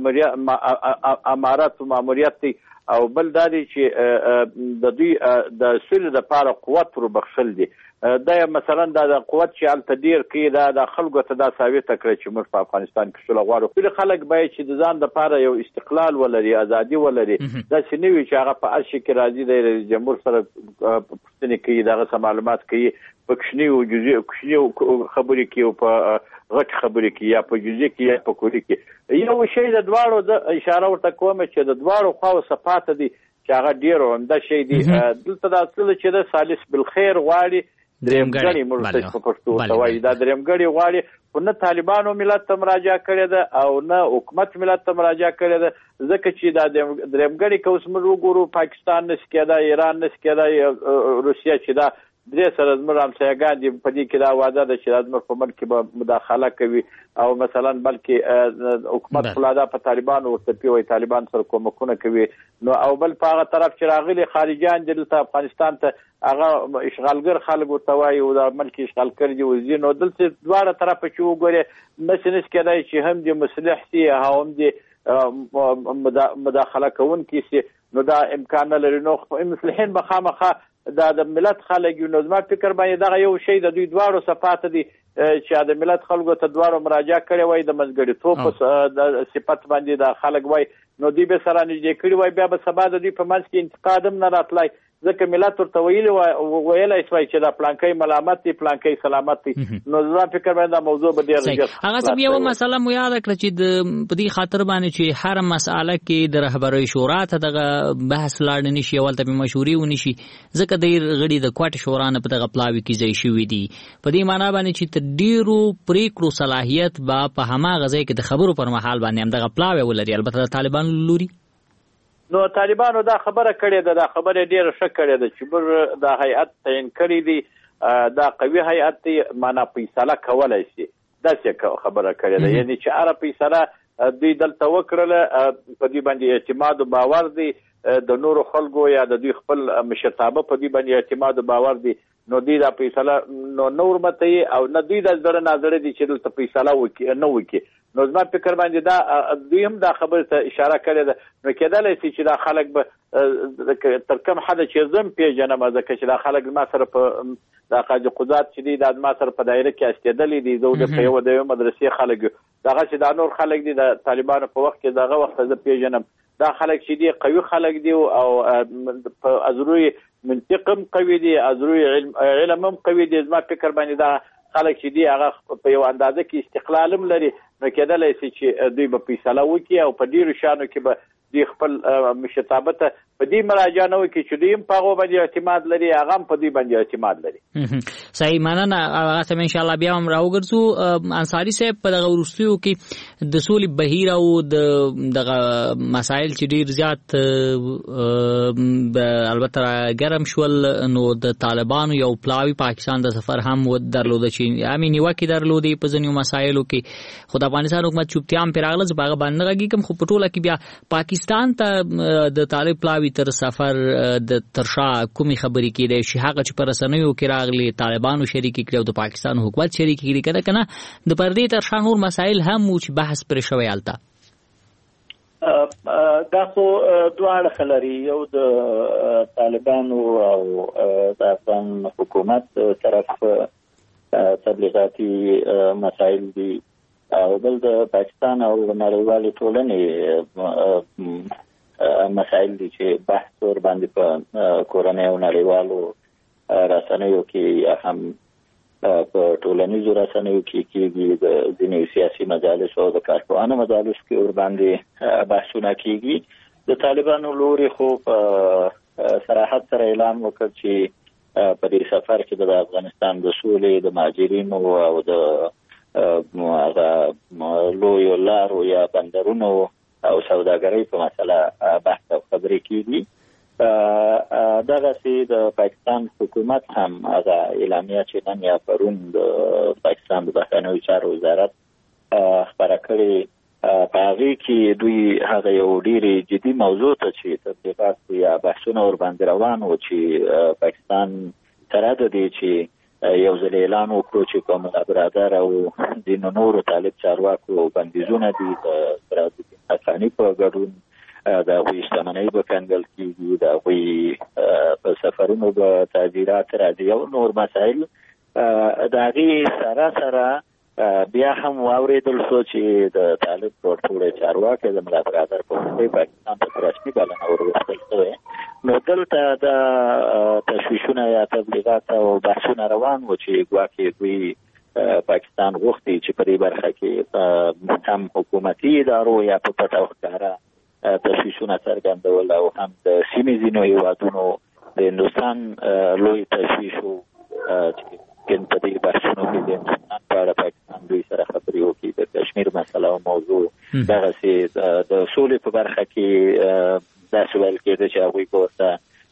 امارت و ماموریت دی او بل دا دی چې د دوی د سولې دپاره قوت وربخښل دي. دا مثلا دا د قوت چې هلته ډېر کوي دا د خلکو ته دا ثابته کړی چې موږ په افغانستان کې سوله غواړو. ټول خلک باید چې د ځان دپاره یو استقلال ولري، ازادي ولري، داسې نه وي چې هغه په هر شي کې راځي د رئیس جمهور سره پوښتنې کوي، دغه څه معلومات کوي، په کوچني او جزئي کوچني خبرې کوي او په غټ خبرې کوي یا په جزئي کې یا په کلي کې. یو شی د دواړو د اشاره ورته کوم چې د دواړو خواو صفات دي چې هغه ډېر عمده شی دي. دلته دا اصل چې د ثالث بالخیر غواړي، درېمګړی موږ په پښتو ته وایي، دا درېمګړی غواړي، خو نه طالبانو ملت ته مراجعه کړې ده او نه حکومت ملت ته مراجعه کړې ده، ځکه چې دا درېمګړی که اوس موږ وګورو پاکستان نشي کېدای، ایران نشي کېدای، روسیه چې دا درې سره زموږ همسایګان دي، په دې کې دا وعده ده چې دا زموږ په ملک کې به مداخله کوي او مثلا بلکې حکومت خلا دا په طالبانو ورته پیوي طالبان سره کومکونه کوي. نو او بل په هغه طرف چې راغلي خارجیان دي دلته افغانستان ته هغه اشغالګر خلک ورته وایي او دا ملک اشغال کړي دي وزي. نو دلته دواړه طرفه چې وګورې نشي نشي کېدای چې هم دې مصلح سي هم دې مداخله کوونکي سي، نو دا امکان نه لري. نو مصلحین به خامخا دا د ملت خلک یو. نو زما فکر باندې دغه یو شی د دوی دواړو صفات دي چې د ملت خلکو ته دواړو مراجعه کړې وای، د منځګړیتوب د صفت باندې د خلک وای، نو دوی به سره نږدې کړي وای، بیا به سبا د دوی په منځ کې انتقاد هم نه راتلی، ځکه ملت ورته ویلي ویلی شوی چې دا پلانکی ملامت دی پلانکی سلامت دی. نو زما فکر باندې دا موضوع به ډېر ژر هغه صاحب یوه مسله مو یاده کړه چې په دې خاطر باندې چې هر مسأله کې د رهبرۍ شورا ته دغه بحث لاړ نه شي، اول ته به مشورې ونی شي، ځکه ډېر غړي د کوټې شورا نه په دغه پلاوي کې ځای شوي دي. په دې معنا باندې چې تر ډېرو پرېکړو صلاحیت به په هماغه ځای کې د خبرو پر مهال باندې هم دغه پلاوی ولري، البته د طالبانو لوري. نو طالبانو دا خبره کړې ده، دا خبره ډېره ښه کړې ده چې موږ دا هیئت تعین کړی دی، دا قوي هیئت دی، معنا فیصله کولی شي. داسې خبره کړې ده. یعنی چې هره فیصله دوی دلته وکړله په دې باندې اعتماد او باور دی د نورو خلکو یا د دوی خپل مشرتابه په دې باندې اعتماد او باور دی. نو دوی دا فیصله نو نور مته او نه دوی د زړه نظر دي چې دلته فیصله وکړي نه وکړي. نو زما فکر باندې دا دوی هم دا خبره ته اشاره کړې ده. نو کېدلی شي چې دا خلک به تر کوم حده چې زم پیژنم ځکه چې دا خلک ما سره په دا قاضي قضات چې دي دا ما سره په دایره کې استېدلي دي. زه د یو د یو مدرسې خلک دغه چې دا نور خلک دي د طالبانو په وخت کې دغه وخت زه پیژنم. دا خلک چې دي قوي خلک دي او په ازروی منطق هم قوي دي ازروی علم هم قوي دي. زما فکر باندې دا خلک چې دي هغه په یو اندازه کې استقلال هم لري. نو کېدلی شي چې دوی به فیصله وکړي او په ډېرو شیانو کې به دوی خپل مشرتابه ته په دې مراجعه نه وکړي چې دوی هم په هغو باندې اعتماد لري هغه هم په دوی باندې اعتماد لري. صحیح مننه. هغه ته انشاءالله بیا هم راوګرځو. انصاري صاحب په دغه وروستیو کې د سولې بهیر او د دغه مسایل چې ډېر زیات البته ګرم شول نو د طالبانو یو پلاوي پاکستان د سفر هم درلوده چې همې نیوکې درلودې په ځینو مسایلو کې. خو د افغانستان حکومت چوپتیا هم پرې راغله. زه په هغه باندې نه غږېږم خو په ټوله کې بیا پاکستان ته د طالب پلاوي تر سفر د تر شا کومې خبرې کېدی شي هغه چې په رسنیو کې راغلي طالبانو شریک کړي او د پاکستان حکومت شریک کړي که نه که نه د پردې تر شا نور مسایل هم و چې بحث پرې شوی هلته. دا خو دوه اړخه لري. یو د طالبانو او د افغان حکومت طرف تبلیغاتي مسایل دي او بل د پاکستان او نړیوالې ټولنې مسایل دي چې بحث ور باندې په کورنۍ او نړیوالو رسنیو کې هم په ټولنیزو رسنیو کې کېږي. د ځینې سیاسي مجالس او د کارپوهانو مجالس کې ور باندې بحثونه کېږي. د طالبانو لوري خو په صراحت سره اعلان وکړ چې په دې سفر کې د افغانستان د سولې د مهاجرینو او د هغه لویو لارو یا بندرونو او سوداګرۍ په مسله بحث او خبرې کېږي. دغسې د پاکستان حکومت هم هغه اعلامیه چې نن یا پرون د پاکستان د بهرنیو چارو وزارت خپره کړې په هغې کې دوی هغه یو ډېرې جدي موضوع ته چې تبلیغات یا بحثونه ورباندې روان و چې پاکستان سره د دې چې یو ځل اعلان وکړو چې په ملا برادر او ځینو نورو طالب چارواکو بندیزونه دي د سراجالدین حقاني په ګډون د هغوی شتمنۍ به کنګل کېږي د هغوی په سفرونو به تعزیرات راځي او نور مسایل. د هغې سره سره بیا هم واورېدل شو چې د طالب ټولټوړی چارواکی د ملا برادر په وړاندې پاکستان ته رسمي بلنه ورغوښتل شوې. نو دلته د تشویشونه یا تبلیغات او بحثونه روان و چې ګواکې دوی پاکستان غوښتي چې په دې برخه کې هم حکومتي ادارو یا په پټه او ښکاره تشویشونه څرګندول او هم د سیمې ځینو هېوادونو د هندوستان لوی تشویش و چې ممکن په دې بحثونو کې د هندوستان په اړه پاکستان دوی سره خبرې وکړي. د کشمیر مسله او موضوع دغسې د سولې په برخه کې داسې ویل کېده چې هغوی به ورته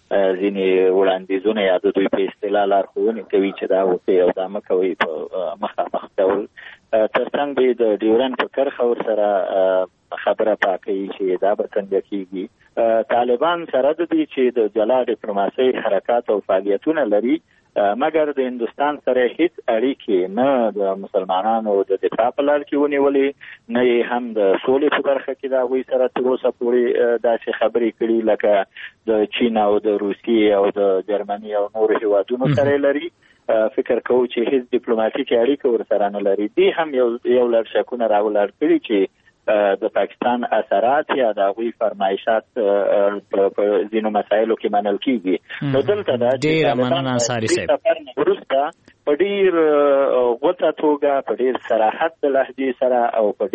ځینې وړاندیزونه یا د دوی په اصطلاح لارښوونې کوي چې دا وکړئ او دا مه کوئ په مخامخ ډول. تر څنګ به د ډیورنډ په کرښه ورسره خبره پاکوي چې دا به څنګه کېږي. طالبان سره د دې چې د جلا ډیپلوماسۍ حرکات او فعالیتونه لري مګر د هندوستان سره هیڅ اړیکې نه د مسلمانانو د دفاع په لړ کې ونیولې نه هم د سولې په برخه کې د هغوی سره تر اوسه پورې داسې خبرې کړي لکه د چین او د روسیې او د جرمني او نورو هیوادونو سره لري. فکر کوو چې هیڅ ډیپلوماټیکې اړیکې ورسره نه لري. دې هم یو یو لړ شکونه راولاړ کړي چې د پاکستان اثرات یا د هغوی فرمایشات په ځینو مسایلو کې منل کېږي. نو دلته دا ډېره مننه انصاري صاحب. وروسته په ډېر غوڅه توګه په ډېر صراحت د لهجې سره او په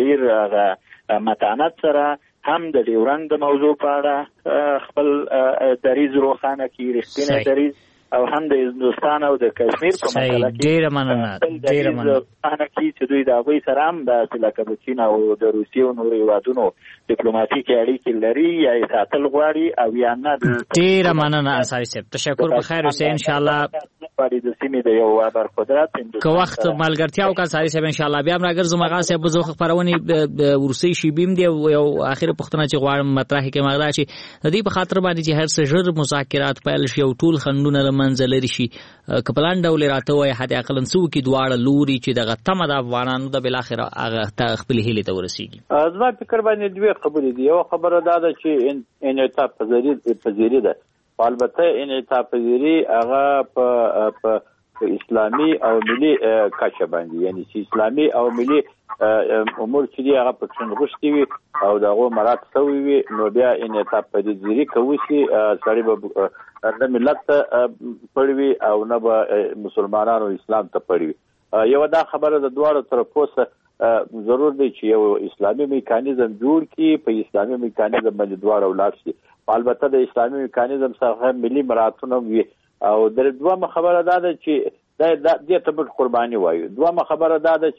ډېر متانت سره هم د ډیورنډ د موضوع په اړه خپل دریځ روښانه کړي، رښتینی دریځ، او هم د هندوستان او د کشمیر په مسله کې ډېره مننه ډېره مننه روښانه کړي چې دوی د هغوی سره هم داسې لکه د چین او د روسیې او نورو هېوادونو ډیپلوماټیکې اړیکې لري یا یې ساتل غواړي او یا نه. ډېره مننه انصاري صاحب، تشکر. بخیر اوسئ. انشاءالله غواړي د سیمې د یو ابرقدرت که وخت ملګرتیا وکړه انصاري صاحب ان شاء الله بیا هم راګرځو مغه صاحب زه خبرونه ورسي شي بیم دی یو اخر پښتنه چې غواړم مطرح کې مغدا شي د دې په خاطر باندې چې هر څه ژر مذاکرات پیل شي او ټول خندونه لمنځ لري شي کپلان ډول راته وای حد اقل نسو کې دواړه لوري چې دغه تمه د افغانانو د بل اخر هغه خپل هلي ته ورسیږي زما فکر باندې دوه خبرې دي یو خبره دا ده چې انعطاف پذیری ده البته انعطاف پذیری هغه په اسلامي او ملي کچه باندې یعنی چې اسلامي او ملي امور چې دی هغه په څنګه غوښتي وي او دغه مراد شوی وي نو بیا انعطاف پذیری کوي چې سړی به د ملت پړوي او نه به مسلمانانو اسلام ته پړوي یو دا خبره د دواړو طرفو سره ضرور دی چې یو اسلامي میکانیزم جوړ کی په اسلامي میکانیزم باندې دواړه ولاړ شي البته د اسلامي میکانیزم څخه ملي مراتونه وي او د دوه خبره دا ده چې د دې ته په قرباني وایو دوه خبره دا ده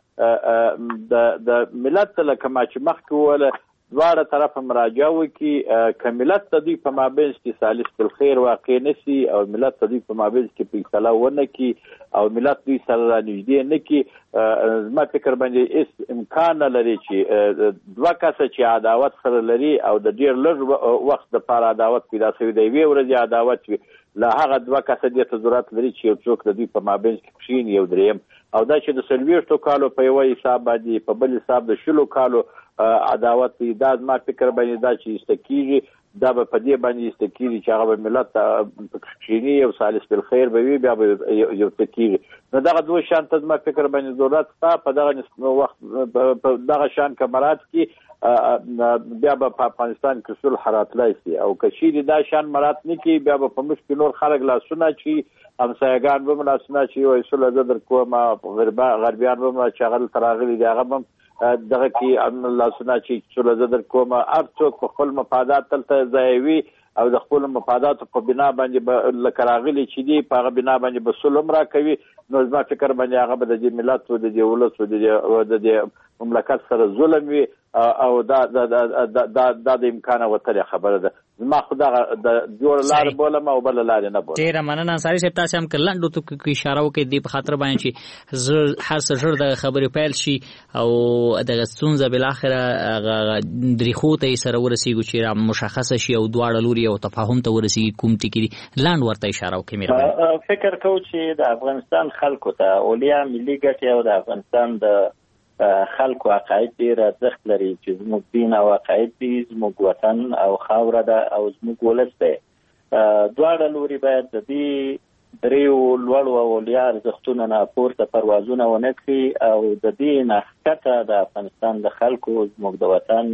چې د د ملت لکه ما چې مخکې وله دواړه طرف مراجعه وکي ک ملت د دې په مابین کې سالس بالخير واقع نشي او ملت د دې په مابین کې فیصله ونه کی او ملت دوی سره نږدې نه کی زما فکر باندې اس امکان لري چې دوه کسه چې عداوت سره لري او د ډیر لږ وخت د پاره عداوت پیدا شوی دی وی ورځي عداوت وي لا هغه دوه کسه د ضرورت لري چې یو څوک د دې په مابین کې کښین یو دریم او دا چې د سلويشتو کالو په یو حساب باندې په بل حساب د شلو کالو عداوت دا ما فکر باندې دا چې استکیږي دا به په دې باندې استکیږي چې هغه ملت پکښینی او سالس بالخير به وي بیا به یو تکیږي نو دا دوه شان ته ما فکر باندې ضرورت تا په دغه وخت په دغه شان کمرات کې بیا به په افغانستان کې صلح راتلای شي او کشي دا شان مرات نه کې بیا به په مشکل نور خلک لاسونه چې همسایگان به لاسونه چې وای صلح زدر کومه غربیان به چغل تراغلي دی هغه دغه کې لاسونه چې صلح زدر کومه هر څوک په خپل مفادات تلته ځایوي او د خپل مفادات په بنا باندې لکراغلي چې دی په هغه بنا باندې به صلح را کوي نو زما فکر باندې هغه به د ملت او د دولت او د مملکت سره ظلم وي او دا دا دا دا د امکان وتره خبره ده زما خدا د جوړ لار بولم او بل لار نه بولم ډیر مننه انصاري صاحب تاسو هم کلندو ته کې اشاره وکړئ د په خاطر باندې چې هر څه ژر د خبرې پیل شي او د ستونزه بل اخره درېخو ته سره ورسیږي چې مشخصه شي او دواړه لوري او تفاهم ته ورسیږي کوم ټکی لاند ورته اشاره وکړئ مې فکر کوم چې د افغانستان خلکو ته اولیا ملي ګټې او د افغانستان د خلکو عقاید ډیر ارزښت لري چې زموږ دین او عقاید دي زموږ وطن او خاوره ده او زموږ ولس دی دواړه لوري باید د دې دریو لوړو اولیا ارزښتونو نه پورته پروازونه ونه کړي او د دې نه ښکته د افغانستان د خلکو زموږ د وطن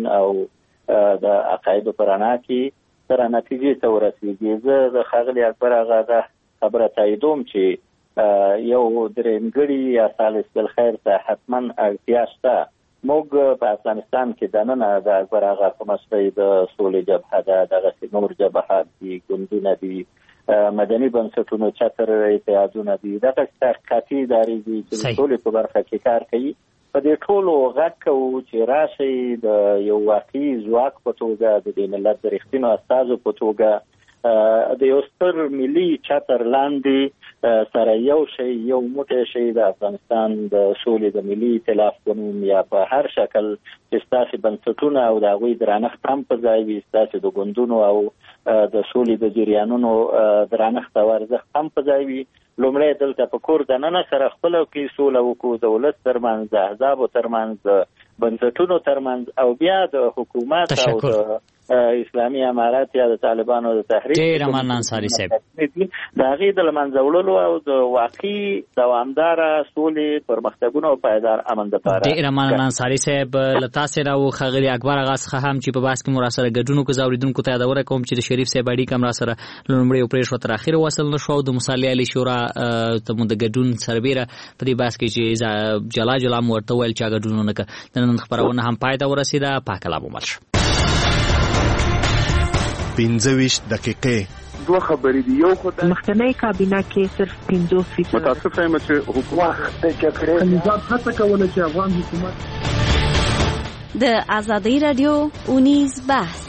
او د عقایدو په رڼا کې سره نتیجې ته ورسېږي زه د ښاغلي اکبر اغا دا خبره تاییدوم چې یو درېمګړي یا سالس بالخير ته حتما اړتیا شته موږ په افغانستان کې دننه د اکبر اغا په مسلې د سولې جبهه ده دغه نور جبهات دي ګوندونه دي مدني بنسټونو چتر اتحادونه دي دغه تحقیقاتي ادارې دي چې سولې په برخه کې کار کوي په دې ټولو غږ کوو چې راشي د یو واقعي ځواک په توګه د دې ملت د رښتینو استازو په توګه د یو ستر ملي چتر لاندې سره یو شی یو موټی شی د افغانستان د سولې د ملي ائتلاف په نوم یا په هر شکل چې ستاسې بنسټونه او د هغوی درنښت هم په ځای وي ستاسې د ګوندونو او د سولې د جریانونو درنښت او ارزښت هم په ځای وي لومړی دلته په کور دننه سره خپله کې سوله وکړو د ولس ترمنځ د احزابو ترمنځ د بنسټونو ترمنځ او بیا د حکومت او د اسلامي امارات یا د طالبانو د تحریک ډیر مننه انصاري صاحب د هغې د له منځه وړلو او د واقعي دوامداره سولې پرمختګونو او پایدار امن دپاره ډیر مننه انصاري صاحب له تاسې نه و ښاغلي اکبر اغا څخه هم چې په بحث کې مو راسره ګډون وکړو زه اورېدونکو ته یادونه کوم چې د شریف صاحب اړیکه هم راسره له لومړۍ او پرېښوه تر اخره وصل نه شو او د مصالحې عالي شورا ته مو د ګډون سربیره په دې بحث کې چې جلا جلا مو ورته ویل چې ګډون ونه کړه د نن خپرونه هم پای ته ورسېده پاک الله مو مل شه پنځه ویشت دقیقې دوه خبرې دي یو خو د مخکنۍ کابینه کې صرف پنځوس فیصد متاسفه یم چې حکومت د جګړې نظام هڅه کوله چې افغان حکومت د ازادۍ رادیو اونیز بحث